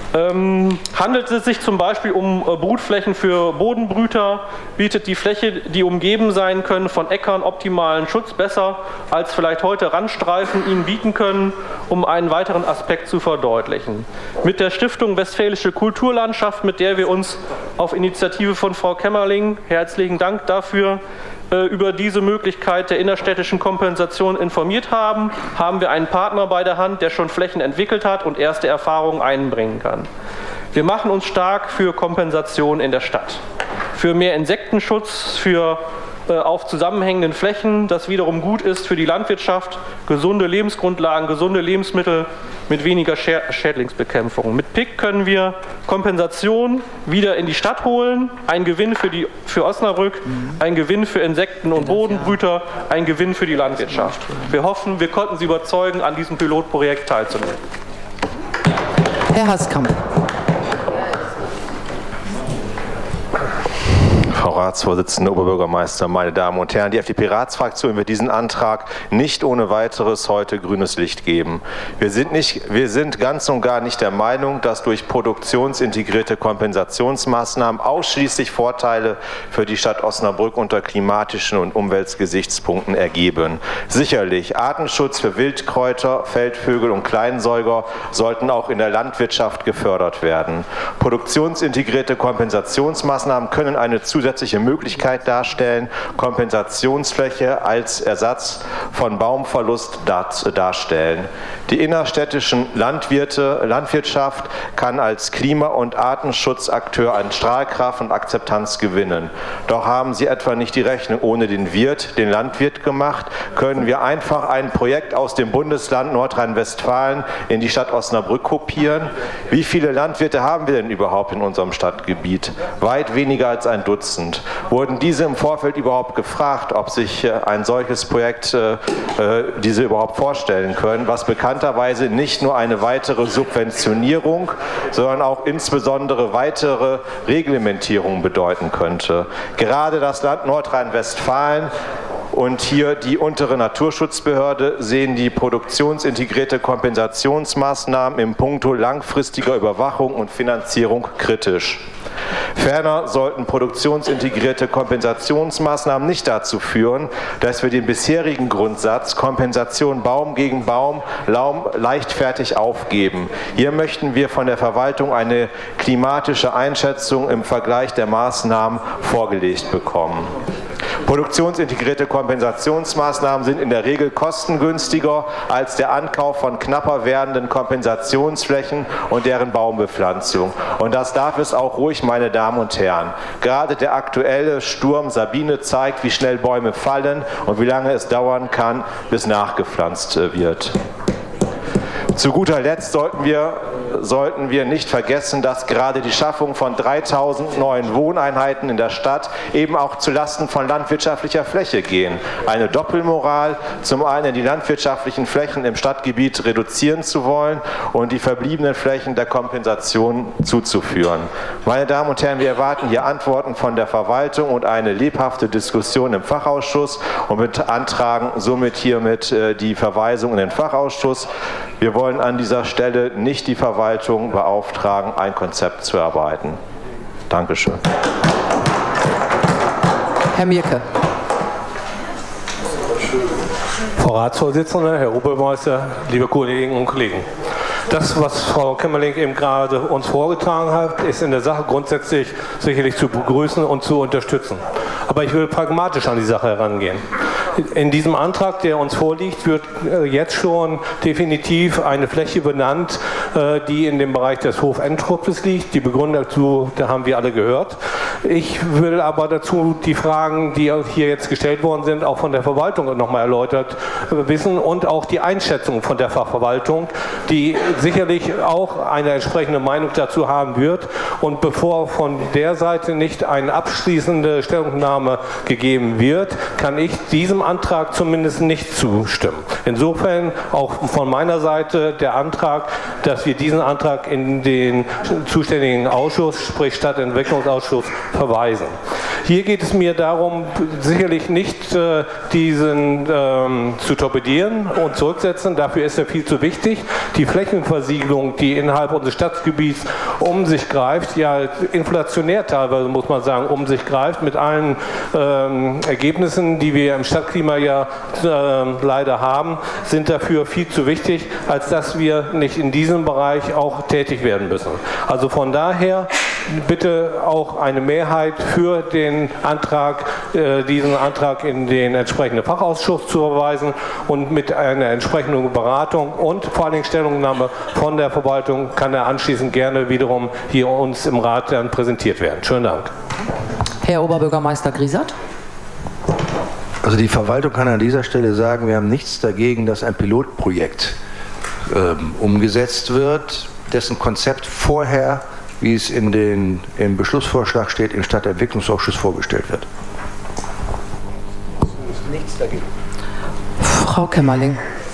Ähm, handelt es sich zum Beispiel um äh, Brutflächen für Bodenbrüter, bietet die Fläche, die umgeben sein können von Äckern, optimalen Schutz besser, als vielleicht heute Randstreifen ihnen bieten können, um einen weiteren Aspekt zu verdeutlichen. Mit der Stiftung Westfälische Kulturlandschaft, mit der wir uns auf Initiative von Frau Kämmerling, herzlichen Dank dafür, über diese Möglichkeit der innerstädtischen Kompensation informiert haben, haben wir einen Partner bei der Hand, der schon Flächen entwickelt hat und erste Erfahrungen einbringen kann. Wir machen uns stark für Kompensation in der Stadt, für mehr Insektenschutz, für äh, auf zusammenhängenden Flächen, das wiederum gut ist für die Landwirtschaft, gesunde Lebensgrundlagen, gesunde Lebensmittel mit weniger Schädlingsbekämpfung. Mit P I C können wir Kompensation wieder in die Stadt holen, ein Gewinn für, die, für Osnabrück, ein Gewinn für Insekten- und Bodenbrüter, ein Gewinn für die Landwirtschaft. Wir hoffen, wir konnten Sie überzeugen, an diesem Pilotprojekt teilzunehmen. Herr Haskamp. Frau Ratsvorsitzende, Oberbürgermeister, meine Damen und Herren, die F D P-Ratsfraktion wird diesen Antrag nicht ohne weiteres heute grünes Licht geben. Wir sind, nicht, wir sind ganz und gar nicht der Meinung, dass durch produktionsintegrierte Kompensationsmaßnahmen ausschließlich Vorteile für die Stadt Osnabrück unter klimatischen und Umweltgesichtspunkten ergeben. Sicherlich, Artenschutz für Wildkräuter, Feldvögel und Kleinsäuger sollten auch in der Landwirtschaft gefördert werden. Produktionsintegrierte Kompensationsmaßnahmen können eine zusätzliche Möglichkeit darstellen, Kompensationsfläche als Ersatz von Baumverlust darstellen. Die innerstädtischen Landwirte, Landwirtschaft kann als Klima- und Artenschutzakteur an Strahlkraft und Akzeptanz gewinnen. Doch haben sie etwa nicht die Rechnung ohne den Wirt, den Landwirt gemacht? Können wir einfach ein Projekt aus dem Bundesland Nordrhein-Westfalen in die Stadt Osnabrück kopieren? Wie viele Landwirte haben wir denn überhaupt in unserem Stadtgebiet? Weit weniger als ein Dutzend. Wurden diese im Vorfeld überhaupt gefragt, ob sich ein solches Projekt äh, diese überhaupt vorstellen können, was bekannterweise nicht nur eine weitere Subventionierung, sondern auch insbesondere weitere Reglementierung bedeuten könnte. Gerade das Land Nordrhein-Westfalen und hier die untere Naturschutzbehörde sehen die produktionsintegrierte Kompensationsmaßnahmen im Punkto langfristiger Überwachung und Finanzierung kritisch. Ferner sollten produktionsintegrierte Kompensationsmaßnahmen nicht dazu führen, dass wir den bisherigen Grundsatz Kompensation Baum gegen Baum leichtfertig aufgeben. Hier möchten wir von der Verwaltung eine klimatische Einschätzung im Vergleich der Maßnahmen vorgelegt bekommen. Produktionsintegrierte Kompensationsmaßnahmen sind in der Regel kostengünstiger als der Ankauf von knapper werdenden Kompensationsflächen und deren Baumbepflanzung. Und das darf es auch ruhig, meine Damen und Herren. Gerade der aktuelle Sturm Sabine zeigt, wie schnell Bäume fallen und wie lange es dauern kann, bis nachgepflanzt wird. Zu guter Letzt sollten wir, sollten wir nicht vergessen, dass gerade die Schaffung von dreitausend neuen Wohneinheiten in der Stadt eben auch zulasten von landwirtschaftlicher Fläche gehen. Eine Doppelmoral, zum einen die landwirtschaftlichen Flächen im Stadtgebiet reduzieren zu wollen und die verbliebenen Flächen der Kompensation zuzuführen. Meine Damen und Herren, wir erwarten hier Antworten von der Verwaltung und eine lebhafte Diskussion im Fachausschuss und beantragen somit hiermit die Verweisung in den Fachausschuss. Wir wollen an dieser Stelle nicht die Verwaltung beauftragen, ein Konzept zu erarbeiten. Dankeschön. Herr Mierke. Frau Ratsvorsitzende, Herr Oberbürgermeister, liebe Kolleginnen und Kollegen. Das, was Frau Kämmerling eben gerade uns vorgetragen hat, ist in der Sache grundsätzlich sicherlich zu begrüßen und zu unterstützen. Aber ich will pragmatisch an die Sache herangehen. In diesem Antrag, der uns vorliegt, wird jetzt schon definitiv eine Fläche benannt, die in dem Bereich des Hofentruppes liegt. Die Begründung dazu, da haben wir alle gehört. Ich will aber dazu die Fragen, die hier jetzt gestellt worden sind, auch von der Verwaltung nochmal erläutert wissen und auch die Einschätzung von der Fachverwaltung, die sicherlich auch eine entsprechende Meinung dazu haben wird. Und bevor von der Seite nicht eine abschließende Stellungnahme gegeben wird, kann ich diesem Antrag zumindest nicht zustimmen. Insofern auch von meiner Seite der Antrag, dass wir diesen Antrag in den zuständigen Ausschuss, sprich Stadtentwicklungsausschuss, verweisen. Hier geht es mir darum, sicherlich nicht äh, diesen ähm, zu torpedieren und zurücksetzen. Dafür ist er viel zu wichtig. Die Flächenversiegelung, die innerhalb unseres Stadtgebiets um sich greift, ja inflationär teilweise, muss man sagen, um sich greift, mit allen ähm, Ergebnissen, die wir im Stadtklima ja äh, leider haben, sind dafür viel zu wichtig, als dass wir nicht in diesem Bereich auch tätig werden müssen. Also von daher bitte auch eine Mehrheit für den Antrag, äh, diesen Antrag in den entsprechenden Fachausschuss zu verweisen und mit einer entsprechenden Beratung und vor allen Dingen Stellungnahme von der Verwaltung kann er anschließend gerne wiederum hier uns im Rat dann präsentiert werden. Schönen Dank. Herr Oberbürgermeister Griesert. Also die Verwaltung kann an dieser Stelle sagen, wir haben nichts dagegen, dass ein Pilotprojekt ähm, umgesetzt wird, dessen Konzept vorher, wie es in den, im Beschlussvorschlag steht, im Stadtentwicklungsausschuss vorgestellt wird. Nichts dagegen. Frau Kämmerling.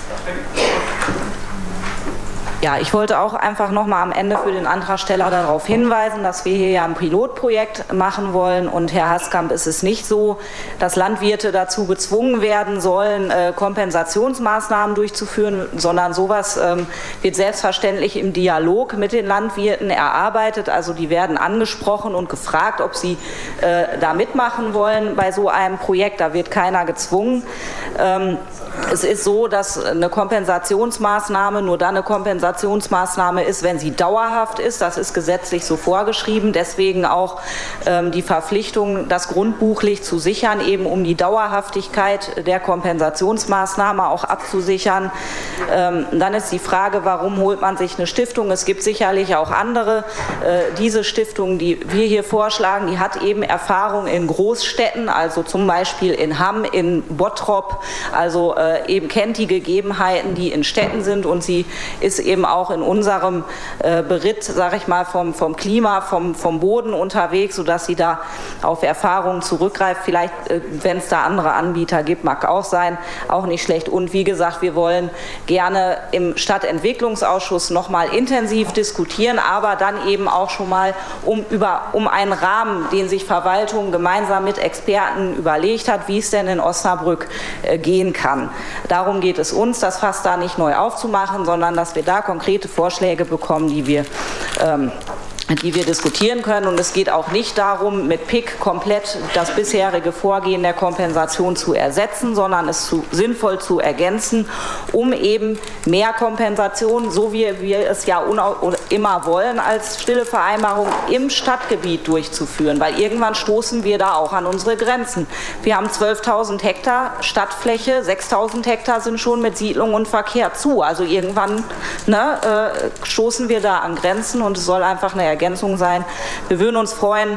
Ja, ich wollte auch einfach noch mal am Ende für den Antragsteller darauf hinweisen, dass wir hier ja ein Pilotprojekt machen wollen. Und Herr Haskamp, ist es nicht so, dass Landwirte dazu gezwungen werden sollen, äh, Kompensationsmaßnahmen durchzuführen, sondern sowas ähm, wird selbstverständlich im Dialog mit den Landwirten erarbeitet. Also die werden angesprochen und gefragt, ob sie äh, da mitmachen wollen bei so einem Projekt. Da wird keiner gezwungen. Ähm, es ist so, dass eine Kompensationsmaßnahme nur dann eine Kompensationsmaßnahme ist, wenn sie dauerhaft ist. Das ist gesetzlich so vorgeschrieben. Deswegen auch ähm, die Verpflichtung, das grundbuchlich zu sichern, eben um die Dauerhaftigkeit der Kompensationsmaßnahme auch abzusichern. Ähm, dann ist die Frage, warum holt man sich eine Stiftung? Es gibt sicherlich auch andere. Äh, diese Stiftung, die wir hier vorschlagen, die hat eben Erfahrung in Großstädten, also zum Beispiel in Hamm, in Bottrop, also äh, eben kennt die Gegebenheiten, die in Städten sind, und sie ist eben auch in unserem äh, Beritt, sage ich mal, vom, vom Klima, vom, vom Boden unterwegs, sodass sie da auf Erfahrungen zurückgreift. Vielleicht, äh, wenn es da andere Anbieter gibt, mag auch sein, auch nicht schlecht. Und wie gesagt, wir wollen gerne im Stadtentwicklungsausschuss noch mal intensiv diskutieren, aber dann eben auch schon mal um, über, um einen Rahmen, den sich Verwaltung gemeinsam mit Experten überlegt hat, wie es denn in Osnabrück äh, gehen kann. Darum geht es uns, das Fass da nicht neu aufzumachen, sondern dass wir da konkrete Vorschläge bekommen, die wir ähm, die wir diskutieren können. Und es geht auch nicht darum, mit P I C komplett das bisherige Vorgehen der Kompensation zu ersetzen, sondern es zu, sinnvoll zu ergänzen, um eben mehr Kompensation, so wie wir es ja immer wollen, als stille Vereinbarung im Stadtgebiet durchzuführen. Weil irgendwann stoßen wir da auch an unsere Grenzen. Wir haben zwölftausend Hektar Stadtfläche, sechstausend Hektar sind schon mit Siedlung und Verkehr zu. Also irgendwann ne, äh, stoßen wir da an Grenzen, und es soll einfach eine Ergänzung sein. Wir würden uns freuen,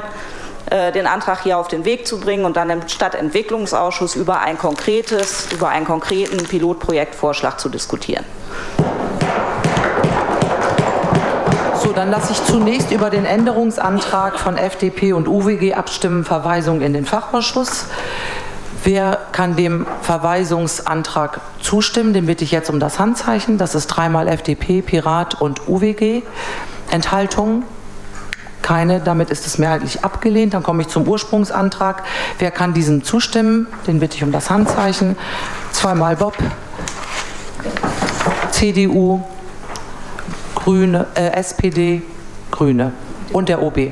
den Antrag hier auf den Weg zu bringen und dann im Stadtentwicklungsausschuss über ein konkretes, über einen konkreten Pilotprojektvorschlag zu diskutieren. So, dann lasse ich zunächst über den Änderungsantrag von F D P und U W G abstimmen, Verweisung in den Fachausschuss. Wer kann dem Verweisungsantrag zustimmen? Den bitte ich jetzt um das Handzeichen. Das ist dreimal F D P, Pirat und U W G. Enthaltungen? Keine, damit ist es mehrheitlich abgelehnt. Dann komme ich zum Ursprungsantrag. Wer kann diesem zustimmen? Den bitte ich um das Handzeichen. Zweimal Bob, C D U, Grüne, äh, S P D, Grüne und der O B.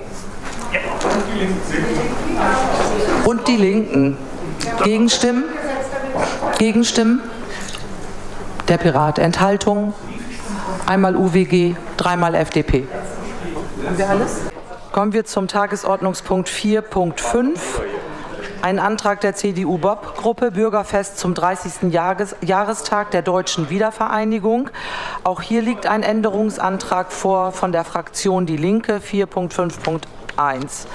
Und die Linken. Gegenstimmen? Gegenstimmen? Der Pirat. Enthaltung? Einmal U W G, dreimal F D P. Haben wir alles? Kommen wir zum Tagesordnungspunkt vier Punkt fünf. Ein Antrag der C D U-Bob-Gruppe, Bürgerfest zum dreißigsten Jahres Jahrestag der Deutschen Wiedervereinigung. Auch hier liegt ein Änderungsantrag vor von der Fraktion Die Linke, vier Punkt fünf Punkt eins.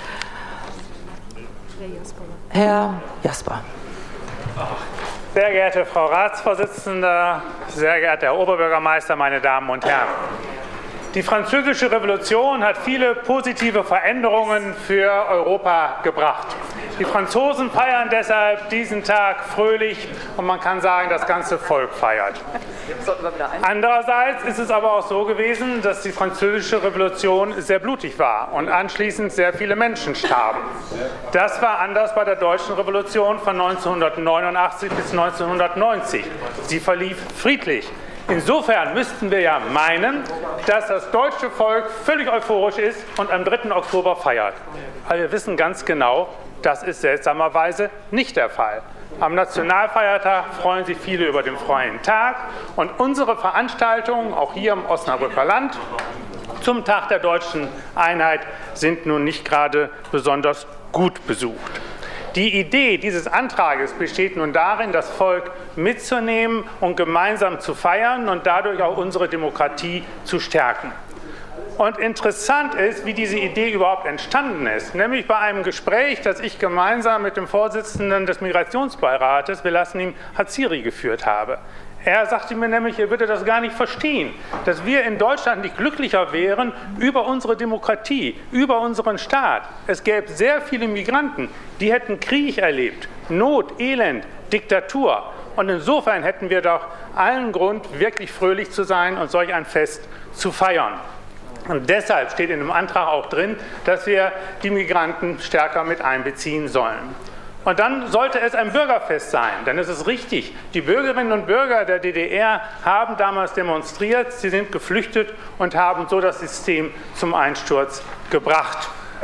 Herr Jasper. Sehr geehrte Frau Ratsvorsitzende, sehr geehrter Herr Oberbürgermeister, meine Damen und Herren. Die Französische Revolution hat viele positive Veränderungen für Europa gebracht. Die Franzosen feiern deshalb diesen Tag fröhlich und man kann sagen, das ganze Volk feiert. Andererseits ist es aber auch so gewesen, dass die Französische Revolution sehr blutig war und anschließend sehr viele Menschen starben. Das war anders bei der Deutschen Revolution von neunzehnhundertneunundachtzig bis neunzehnhundertneunzig. Sie verlief friedlich. Insofern müssten wir ja meinen, dass das deutsche Volk völlig euphorisch ist und am dritten Oktober feiert. Aber wir wissen ganz genau, das ist seltsamerweise nicht der Fall. Am Nationalfeiertag freuen sich viele über den freien Tag und unsere Veranstaltungen, auch hier im Osnabrücker Land, zum Tag der deutschen Einheit sind nun nicht gerade besonders gut besucht. Die Idee dieses Antrages besteht nun darin, das Volk mitzunehmen und gemeinsam zu feiern und dadurch auch unsere Demokratie zu stärken. Und interessant ist, wie diese Idee überhaupt entstanden ist, nämlich bei einem Gespräch, das ich gemeinsam mit dem Vorsitzenden des Migrationsbeirates, wir lassen ihn Haziri, geführt habe. Er sagte mir nämlich, er würde das gar nicht verstehen, dass wir in Deutschland nicht glücklicher wären über unsere Demokratie, über unseren Staat. Es gäbe sehr viele Migranten, die hätten Krieg erlebt, Not, Elend, Diktatur. Und insofern hätten wir doch allen Grund, wirklich fröhlich zu sein und solch ein Fest zu feiern. Und deshalb steht in dem Antrag auch drin, dass wir die Migranten stärker mit einbeziehen sollen. Und dann sollte es ein Bürgerfest sein, denn es ist richtig, die Bürgerinnen und Bürger der D D R haben damals demonstriert, sie sind geflüchtet und haben so das System zum Einsturz gebracht.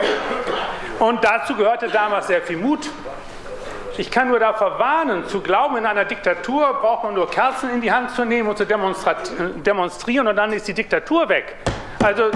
Und dazu gehörte damals sehr viel Mut. Ich kann nur davor warnen, zu glauben, in einer Diktatur braucht man nur Kerzen in die Hand zu nehmen und zu demonstrieren und dann ist die Diktatur weg. Also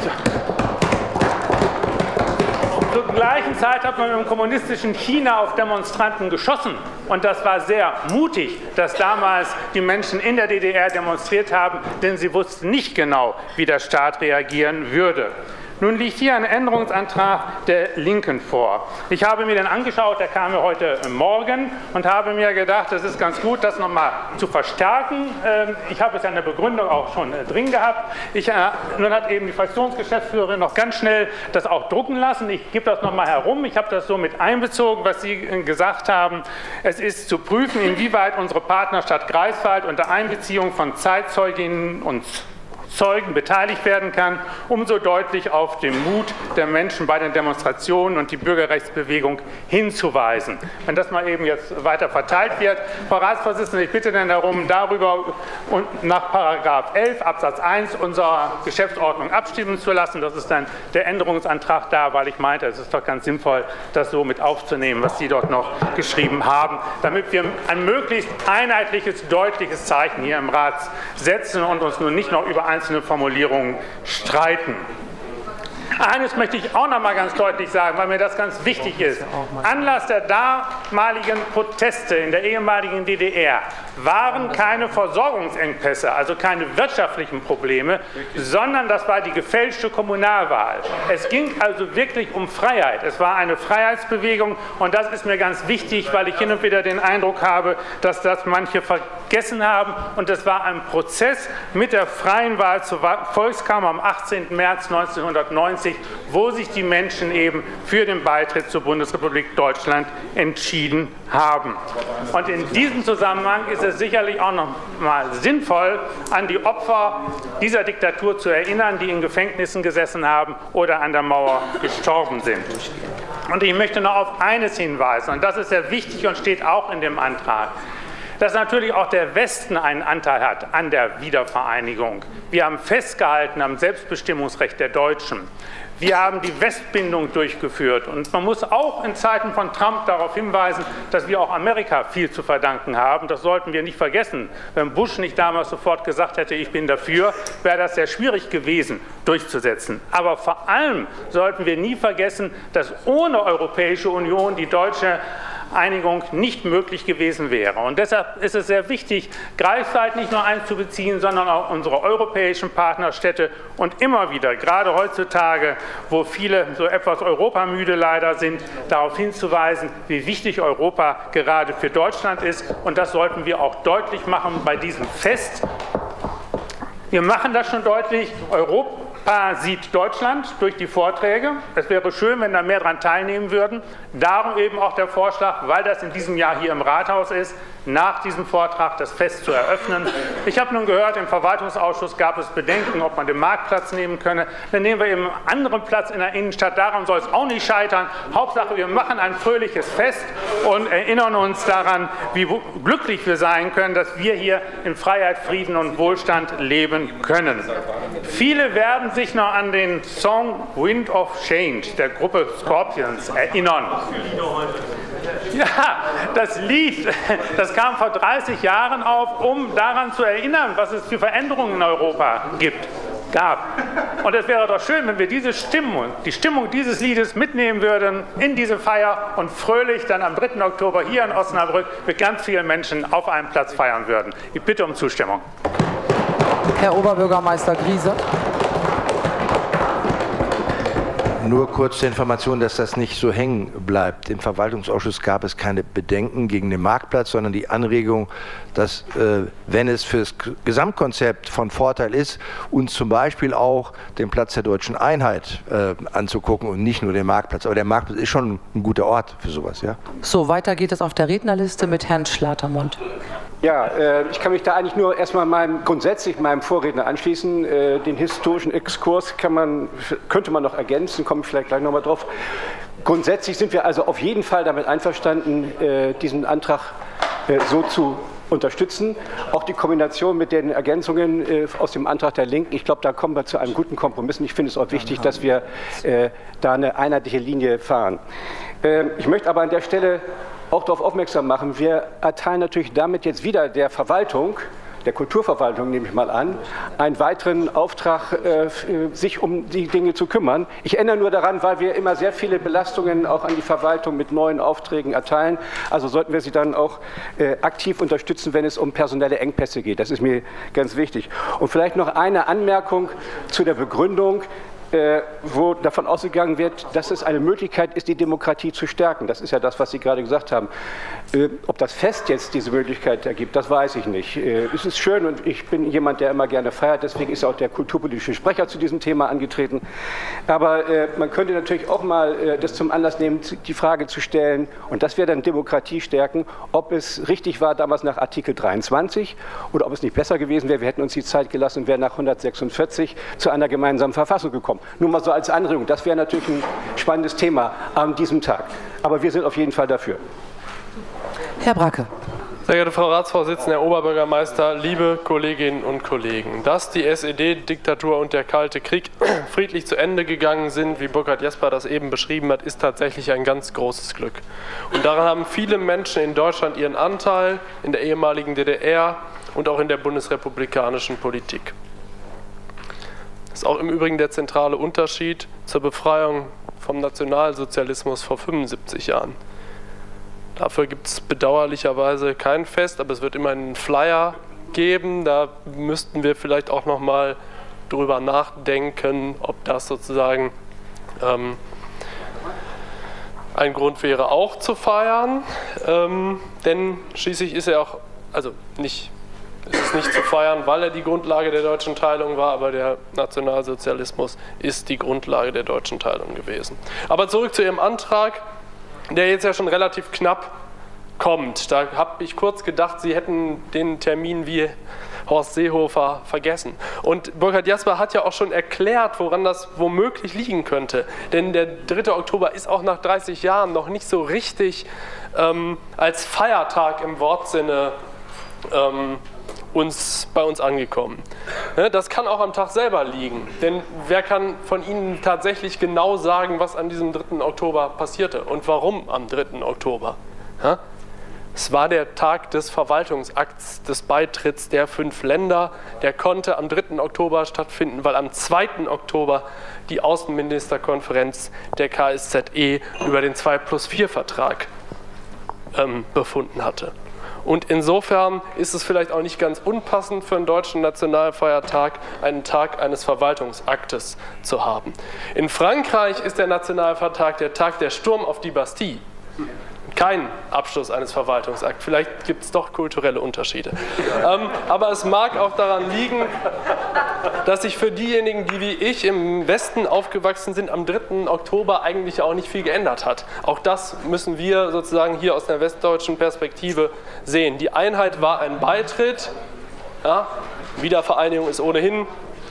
zur gleichen Zeit hat man im kommunistischen China auf Demonstranten geschossen. Und das war sehr mutig, dass damals die Menschen in der D D R demonstriert haben, denn sie wussten nicht genau, wie der Staat reagieren würde. Nun liegt hier ein Änderungsantrag der Linken vor. Ich habe mir den angeschaut, der kam mir heute Morgen und habe mir gedacht, es ist ganz gut, das nochmal zu verstärken. Ich habe es ja in der Begründung auch schon drin gehabt. Ich, nun hat eben die Fraktionsgeschäftsführerin noch ganz schnell das auch drucken lassen. Ich gebe das nochmal herum. Ich habe das so mit einbezogen, was Sie gesagt haben. Es ist zu prüfen, inwieweit unsere Partnerstadt Greifswald unter Einbeziehung von Zeitzeuginnen und Zeugen beteiligt werden kann, um so deutlich auf den Mut der Menschen bei den Demonstrationen und die Bürgerrechtsbewegung hinzuweisen. Wenn das mal eben jetzt weiter verteilt wird. Frau Ratsvorsitzende, ich bitte dann darum, darüber und nach Paragraph elf Absatz eins unserer Geschäftsordnung abstimmen zu lassen. Das ist dann der Änderungsantrag da, weil ich meinte, es ist doch ganz sinnvoll, das so mit aufzunehmen, was Sie dort noch geschrieben haben, damit wir ein möglichst einheitliches, deutliches Zeichen hier im Rat setzen und uns nun nicht noch über einzelne Formulierungen streiten. Eines möchte ich auch noch mal ganz deutlich sagen, weil mir das ganz wichtig ist. Anlass der damaligen Proteste in der ehemaligen D D R waren keine Versorgungsengpässe, also keine wirtschaftlichen Probleme, sondern das war die gefälschte Kommunalwahl. Es ging also wirklich um Freiheit. Es war eine Freiheitsbewegung und das ist mir ganz wichtig, weil ich hin und wieder den Eindruck habe, dass das manche vergessen haben. Und es war ein Prozess mit der freien Wahl zur Volkskammer am achtzehnten März neunzehnhundertneunzig, wo sich die Menschen eben für den Beitritt zur Bundesrepublik Deutschland entschieden haben. Und in diesem Zusammenhang ist es sicherlich auch noch mal sinnvoll, an die Opfer dieser Diktatur zu erinnern, die in Gefängnissen gesessen haben oder an der Mauer gestorben sind. Und ich möchte noch auf eines hinweisen, und das ist sehr wichtig und steht auch in dem Antrag, dass natürlich auch der Westen einen Anteil hat an der Wiedervereinigung. Wir haben festgehalten am Selbstbestimmungsrecht der Deutschen. Wir haben die Westbindung durchgeführt. Und man muss auch in Zeiten von Trump darauf hinweisen, dass wir auch Amerika viel zu verdanken haben. Das sollten wir nicht vergessen. Wenn Bush nicht damals sofort gesagt hätte, ich bin dafür, wäre das sehr schwierig gewesen, durchzusetzen. Aber vor allem sollten wir nie vergessen, dass ohne Europäische Union die deutsche Einigung nicht möglich gewesen wäre. Und deshalb ist es sehr wichtig, Greifswald nicht nur einzubeziehen, sondern auch unsere europäischen Partnerstädte und immer wieder, gerade heutzutage, wo viele so etwas europamüde leider sind, darauf hinzuweisen, wie wichtig Europa gerade für Deutschland ist. Und das sollten wir auch deutlich machen bei diesem Fest. Wir machen das schon deutlich. Europa sieht Deutschland durch die Vorträge. Es wäre schön, wenn da mehr daran teilnehmen würden. Darum eben auch der Vorschlag, weil das in diesem Jahr hier im Rathaus ist, nach diesem Vortrag das Fest zu eröffnen. Ich habe nun gehört, im Verwaltungsausschuss gab es Bedenken, ob man den Marktplatz nehmen könne. Dann nehmen wir eben einen anderen Platz in der Innenstadt. Daran soll es auch nicht scheitern. Hauptsache, wir machen ein fröhliches Fest und erinnern uns daran, wie glücklich wir sein können, dass wir hier in Freiheit, Frieden und Wohlstand leben können. Viele werden sich noch an den Song Wind of Change der Gruppe Scorpions erinnern. Ja, das Lied, das kam vor dreißig Jahren auf, um daran zu erinnern, was es für Veränderungen in Europa gibt, gab. Und es wäre doch schön, wenn wir diese Stimmung, die Stimmung dieses Liedes mitnehmen würden in diese Feier und fröhlich dann am dritten Oktober hier in Osnabrück mit ganz vielen Menschen auf einem Platz feiern würden. Ich bitte um Zustimmung. Herr Oberbürgermeister Griese. Nur kurz zur Information, dass das nicht so hängen bleibt. Im Verwaltungsausschuss gab es keine Bedenken gegen den Marktplatz, sondern die Anregung, dass, äh, wenn es für das Gesamtkonzept von Vorteil ist, uns zum Beispiel auch den Platz der Deutschen Einheit äh, anzugucken und nicht nur den Marktplatz. Aber der Marktplatz ist schon ein guter Ort für sowas, ja? So, weiter geht es auf der Rednerliste mit Herrn Schlatermund. Ja, äh, ich kann mich da eigentlich nur erstmal meinem, grundsätzlich meinem Vorredner anschließen. Äh, den historischen Exkurs kann man, könnte man noch ergänzen, komme ich vielleicht gleich nochmal drauf. Grundsätzlich sind wir also auf jeden Fall damit einverstanden, äh, diesen Antrag äh, so zu unterstützen. Auch die Kombination mit den Ergänzungen äh, aus dem Antrag der Linken, ich glaube, da kommen wir zu einem guten Kompromiss. Und ich finde es auch wichtig, dass wir äh, da eine einheitliche Linie fahren. Äh, ich möchte aber an der Stelle auch darauf aufmerksam machen, wir erteilen natürlich damit jetzt wieder der Verwaltung, der Kulturverwaltung nehme ich mal an, einen weiteren Auftrag, äh, sich um die Dinge zu kümmern. Ich erinnere nur daran, weil wir immer sehr viele Belastungen auch an die Verwaltung mit neuen Aufträgen erteilen. Also sollten wir sie dann auch äh, aktiv unterstützen, wenn es um personelle Engpässe geht. Das ist mir ganz wichtig. Und vielleicht noch eine Anmerkung zu der Begründung, Äh, wo davon ausgegangen wird, dass es eine Möglichkeit ist, die Demokratie zu stärken. Das ist ja das, was Sie gerade gesagt haben. Äh, ob das Fest jetzt diese Möglichkeit ergibt, das weiß ich nicht. Äh, es ist schön und ich bin jemand, der immer gerne feiert, deswegen ist auch der kulturpolitische Sprecher zu diesem Thema angetreten. Aber äh, man könnte natürlich auch mal äh, das zum Anlass nehmen, die Frage zu stellen, und das wäre dann Demokratie stärken, ob es richtig war damals nach Artikel dreiundzwanzig oder ob es nicht besser gewesen wäre, wir hätten uns die Zeit gelassen und wären nach hundertsechsundvierzig zu einer gemeinsamen Verfassung gekommen. Nur mal so als Anregung, das wäre natürlich ein spannendes Thema an diesem Tag. Aber wir sind auf jeden Fall dafür. Herr Bracke. Sehr geehrte Frau Ratsvorsitzende, Herr Oberbürgermeister, liebe Kolleginnen und Kollegen. Dass die S E D-Diktatur und der Kalte Krieg friedlich zu Ende gegangen sind, wie Burkhard Jesper das eben beschrieben hat, ist tatsächlich ein ganz großes Glück. Und daran haben viele Menschen in Deutschland ihren Anteil, in der ehemaligen D D R und auch in der bundesrepublikanischen Politik. Das ist auch im Übrigen der zentrale Unterschied zur Befreiung vom Nationalsozialismus vor fünfundsiebzig Jahren. Dafür gibt es bedauerlicherweise kein Fest, aber es wird immer einen Flyer geben. Da müssten wir vielleicht auch noch mal drüber nachdenken, ob das sozusagen ähm, ein Grund wäre, auch zu feiern. Ähm, denn schließlich ist er auch, also nicht Es ist nicht zu feiern, weil er die Grundlage der deutschen Teilung war, aber der Nationalsozialismus ist die Grundlage der deutschen Teilung gewesen. Aber zurück zu Ihrem Antrag, der jetzt ja schon relativ knapp kommt. Da habe ich kurz gedacht, Sie hätten den Termin wie Horst Seehofer vergessen. Und Burkhard Jesper hat ja auch schon erklärt, woran das womöglich liegen könnte. Denn der dritte Oktober ist auch nach dreißig Jahren noch nicht so richtig ähm, als Feiertag im Wortsinne ähm, uns, bei uns angekommen. Das kann auch am Tag selber liegen, denn wer kann von Ihnen tatsächlich genau sagen, was an diesem dritten Oktober passierte und warum am dritten Oktober? Es war der Tag des Verwaltungsakts des Beitritts der fünf Länder, der konnte am dritten Oktober stattfinden, weil am zweiten Oktober die Außenministerkonferenz der K S Z E über den zwei plus vier Vertrag ähm, befunden hatte. Und insofern ist es vielleicht auch nicht ganz unpassend für einen deutschen Nationalfeiertag, einen Tag eines Verwaltungsaktes zu haben. In Frankreich ist der Nationalfeiertag der Tag der Sturm auf die Bastille. kein Abschluss eines Verwaltungsakts. Vielleicht gibt es doch kulturelle Unterschiede. ähm, aber es mag auch daran liegen, dass sich für diejenigen, die wie ich im Westen aufgewachsen sind, am dritten Oktober eigentlich auch nicht viel geändert hat. Auch das müssen wir sozusagen hier aus der westdeutschen Perspektive sehen. Die Einheit war ein Beitritt. Ja, Wiedervereinigung ist ohnehin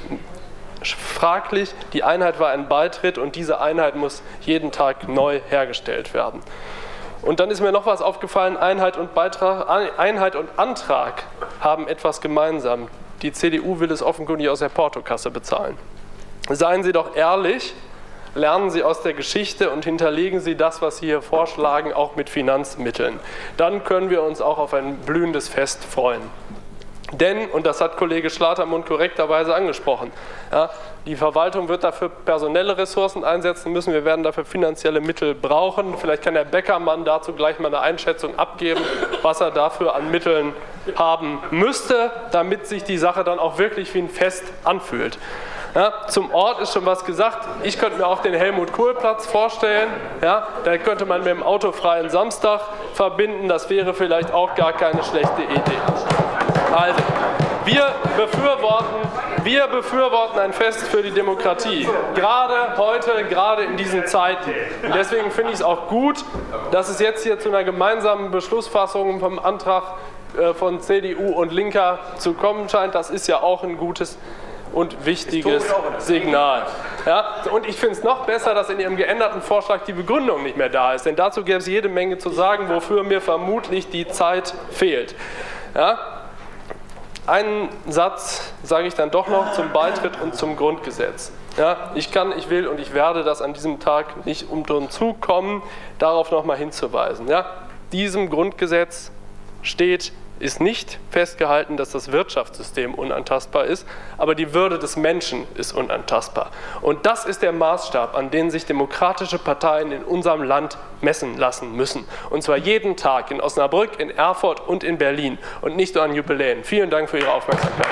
fraglich. Die Einheit war ein Beitritt und diese Einheit muss jeden Tag neu hergestellt werden. Und dann ist mir noch was aufgefallen, Einheit und Beitrag, Einheit und Antrag haben etwas gemeinsam. Die C D U will es offenkundig aus der Portokasse bezahlen. Seien Sie doch ehrlich, lernen Sie aus der Geschichte und hinterlegen Sie das, was Sie hier vorschlagen, auch mit Finanzmitteln. Dann können wir uns auch auf ein blühendes Fest freuen. Denn, und das hat Kollege Schlatermund korrekterweise angesprochen, ja, die Verwaltung wird dafür personelle Ressourcen einsetzen müssen, wir werden dafür finanzielle Mittel brauchen. Vielleicht kann der Beckermann dazu gleich mal eine Einschätzung abgeben, was er dafür an Mitteln haben müsste, damit sich die Sache dann auch wirklich wie ein Fest anfühlt. Ja, zum Ort ist schon was gesagt. Ich könnte mir auch den Helmut-Kohl-Platz vorstellen. Ja, da könnte man mit dem autofreien Samstag verbinden. Das wäre vielleicht auch gar keine schlechte Idee. Also, wir befürworten, wir befürworten ein Fest für die Demokratie. Gerade heute, gerade in diesen Zeiten. Und deswegen finde ich es auch gut, dass es jetzt hier zu einer gemeinsamen Beschlussfassung vom Antrag von C D U und Linker zu kommen scheint. Das ist ja auch ein gutes und wichtiges Signal. Ja, und ich finde es noch besser, dass in Ihrem geänderten Vorschlag die Begründung nicht mehr da ist. Denn dazu gäbe es jede Menge zu sagen, wofür mir vermutlich die Zeit fehlt. Ja? Einen Satz sage ich dann doch noch zum Beitritt und zum Grundgesetz. Ja, ich kann, ich will und ich werde das an diesem Tag nicht um den Zug kommen, darauf nochmal hinzuweisen. Ja? Diesem Grundgesetz steht, ist nicht festgehalten, dass das Wirtschaftssystem unantastbar ist, aber die Würde des Menschen ist unantastbar. Und das ist der Maßstab, an den sich demokratische Parteien in unserem Land messen lassen müssen. Und zwar jeden Tag in Osnabrück, in Erfurt und in Berlin und nicht nur an Jubiläen. Vielen Dank für Ihre Aufmerksamkeit.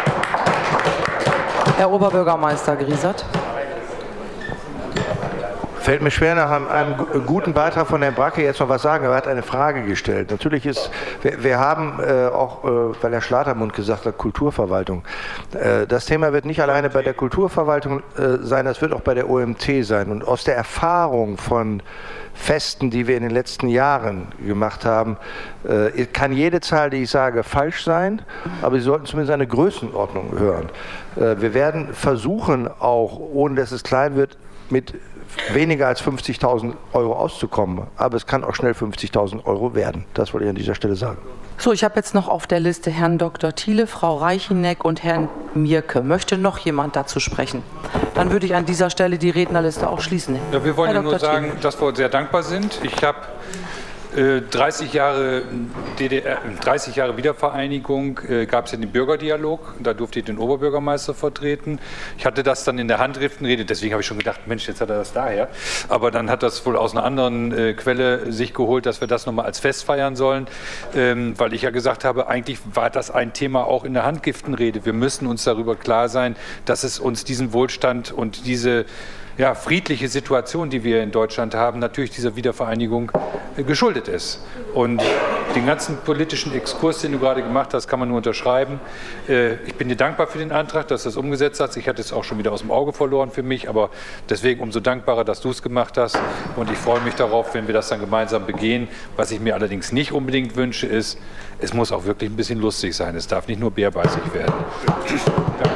Herr Oberbürgermeister Griesert. Fällt mir schwer, nach einem, einem guten Beitrag von Herrn Bracke jetzt noch was sagen. Er hat eine Frage gestellt. Natürlich ist, wir, wir haben äh, auch, äh, weil Herr Schlatermund gesagt hat, Kulturverwaltung. Äh, das Thema wird nicht alleine bei der Kulturverwaltung äh, sein, das wird auch bei der O M T sein. Und aus der Erfahrung von Festen, die wir in den letzten Jahren gemacht haben, äh, kann jede Zahl, die ich sage, falsch sein, aber Sie sollten zumindest eine Größenordnung hören. Äh, wir werden versuchen, auch ohne dass es klein wird, mit weniger als fünfzigtausend Euro auszukommen, aber es kann auch schnell fünfzigtausend Euro werden. Das wollte ich an dieser Stelle sagen. So, ich habe jetzt noch auf der Liste Herrn Doktor Thiele, Frau Reicheneck und Herrn Mierke. Möchte noch jemand dazu sprechen? Dann würde ich an dieser Stelle die Rednerliste auch schließen. Ja, wir wollen Herr ja nur Doktor sagen, Thiele. dass wir sehr dankbar sind. Ich habe äh, dreißig Jahre D D R, dreißig Jahre Wiedervereinigung äh, gab es ja den Bürgerdialog. Da durfte ich den Oberbürgermeister vertreten. Ich hatte das dann in der Handschriftenrede, deswegen habe ich schon gedacht, Mensch, jetzt hat er das daher. Aber dann hat das wohl aus einer anderen äh, Quelle sich geholt, dass wir das nochmal als Fest feiern sollen, ähm, weil ich ja gesagt habe, eigentlich war das ein Thema auch in der Handgiftenrede. Wir müssen uns darüber klar sein, dass es uns diesen Wohlstand und diese ja, friedliche Situation, die wir in Deutschland haben, natürlich dieser Wiedervereinigung äh, geschuldet ist. Und den ganzen politischen Exkurs, den du gerade gemacht hast, kann man nur unterschreiben. Äh, ich bin dir dankbar für den Antrag, dass du das umgesetzt hast. Ich hatte es auch schon wieder aus dem Auge verloren für mich, aber deswegen umso dankbarer, dass du es gemacht hast. Und ich freue mich darauf, wenn wir das dann gemeinsam begehen. Was ich mir allerdings nicht unbedingt wünsche, ist, es muss auch wirklich ein bisschen lustig sein. Es darf nicht nur bärbeißig werden. Ja.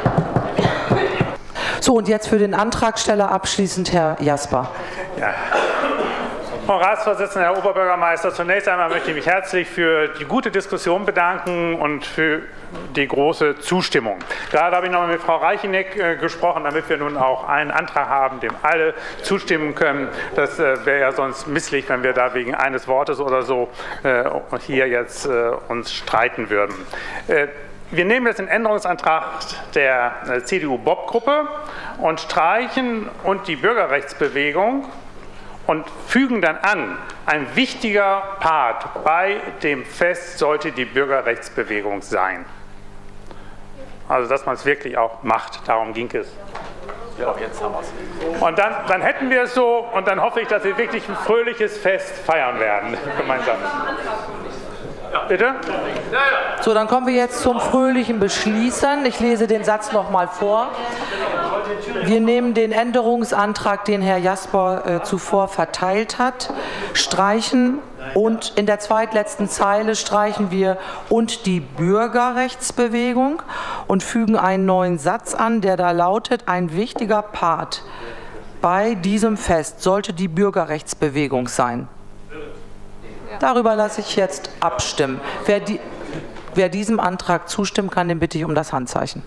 So, und jetzt für den Antragsteller abschließend Herr Jasper. Ja. Frau Ratsvorsitzende, Herr Oberbürgermeister, zunächst einmal möchte ich mich herzlich für die gute Diskussion bedanken und für die große Zustimmung. Gerade habe ich noch mal mit Frau Reicheneck äh, gesprochen, damit wir nun auch einen Antrag haben, dem alle zustimmen können. Das äh, wäre ja sonst misslich, wenn wir da wegen eines Wortes oder so äh, hier jetzt äh, uns streiten würden. Äh, Wir nehmen jetzt den Änderungsantrag der C D U-Bob-Gruppe und streichen und die Bürgerrechtsbewegung und fügen dann an, ein wichtiger Part bei dem Fest sollte die Bürgerrechtsbewegung sein. Also, dass man es wirklich auch macht, darum ging es. Ja, jetzt haben wir es. Und dann, dann hätten wir es so und dann hoffe ich, dass wir wirklich ein fröhliches Fest feiern werden, gemeinsam. Bitte? So, dann kommen wir jetzt zum fröhlichen Beschließen. Ich lese den Satz noch mal vor. Wir nehmen den Änderungsantrag, den Herr Jasper äh, zuvor verteilt hat, streichen und in der zweitletzten Zeile streichen wir und die Bürgerrechtsbewegung und fügen einen neuen Satz an, der da lautet: Ein wichtiger Part bei diesem Fest sollte die Bürgerrechtsbewegung sein. Darüber lasse ich jetzt abstimmen. Wer, die, wer diesem Antrag zustimmen kann, den bitte ich um das Handzeichen.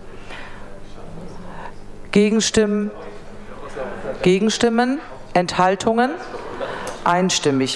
Gegenstimmen? Gegenstimmen? Enthaltungen? Einstimmig.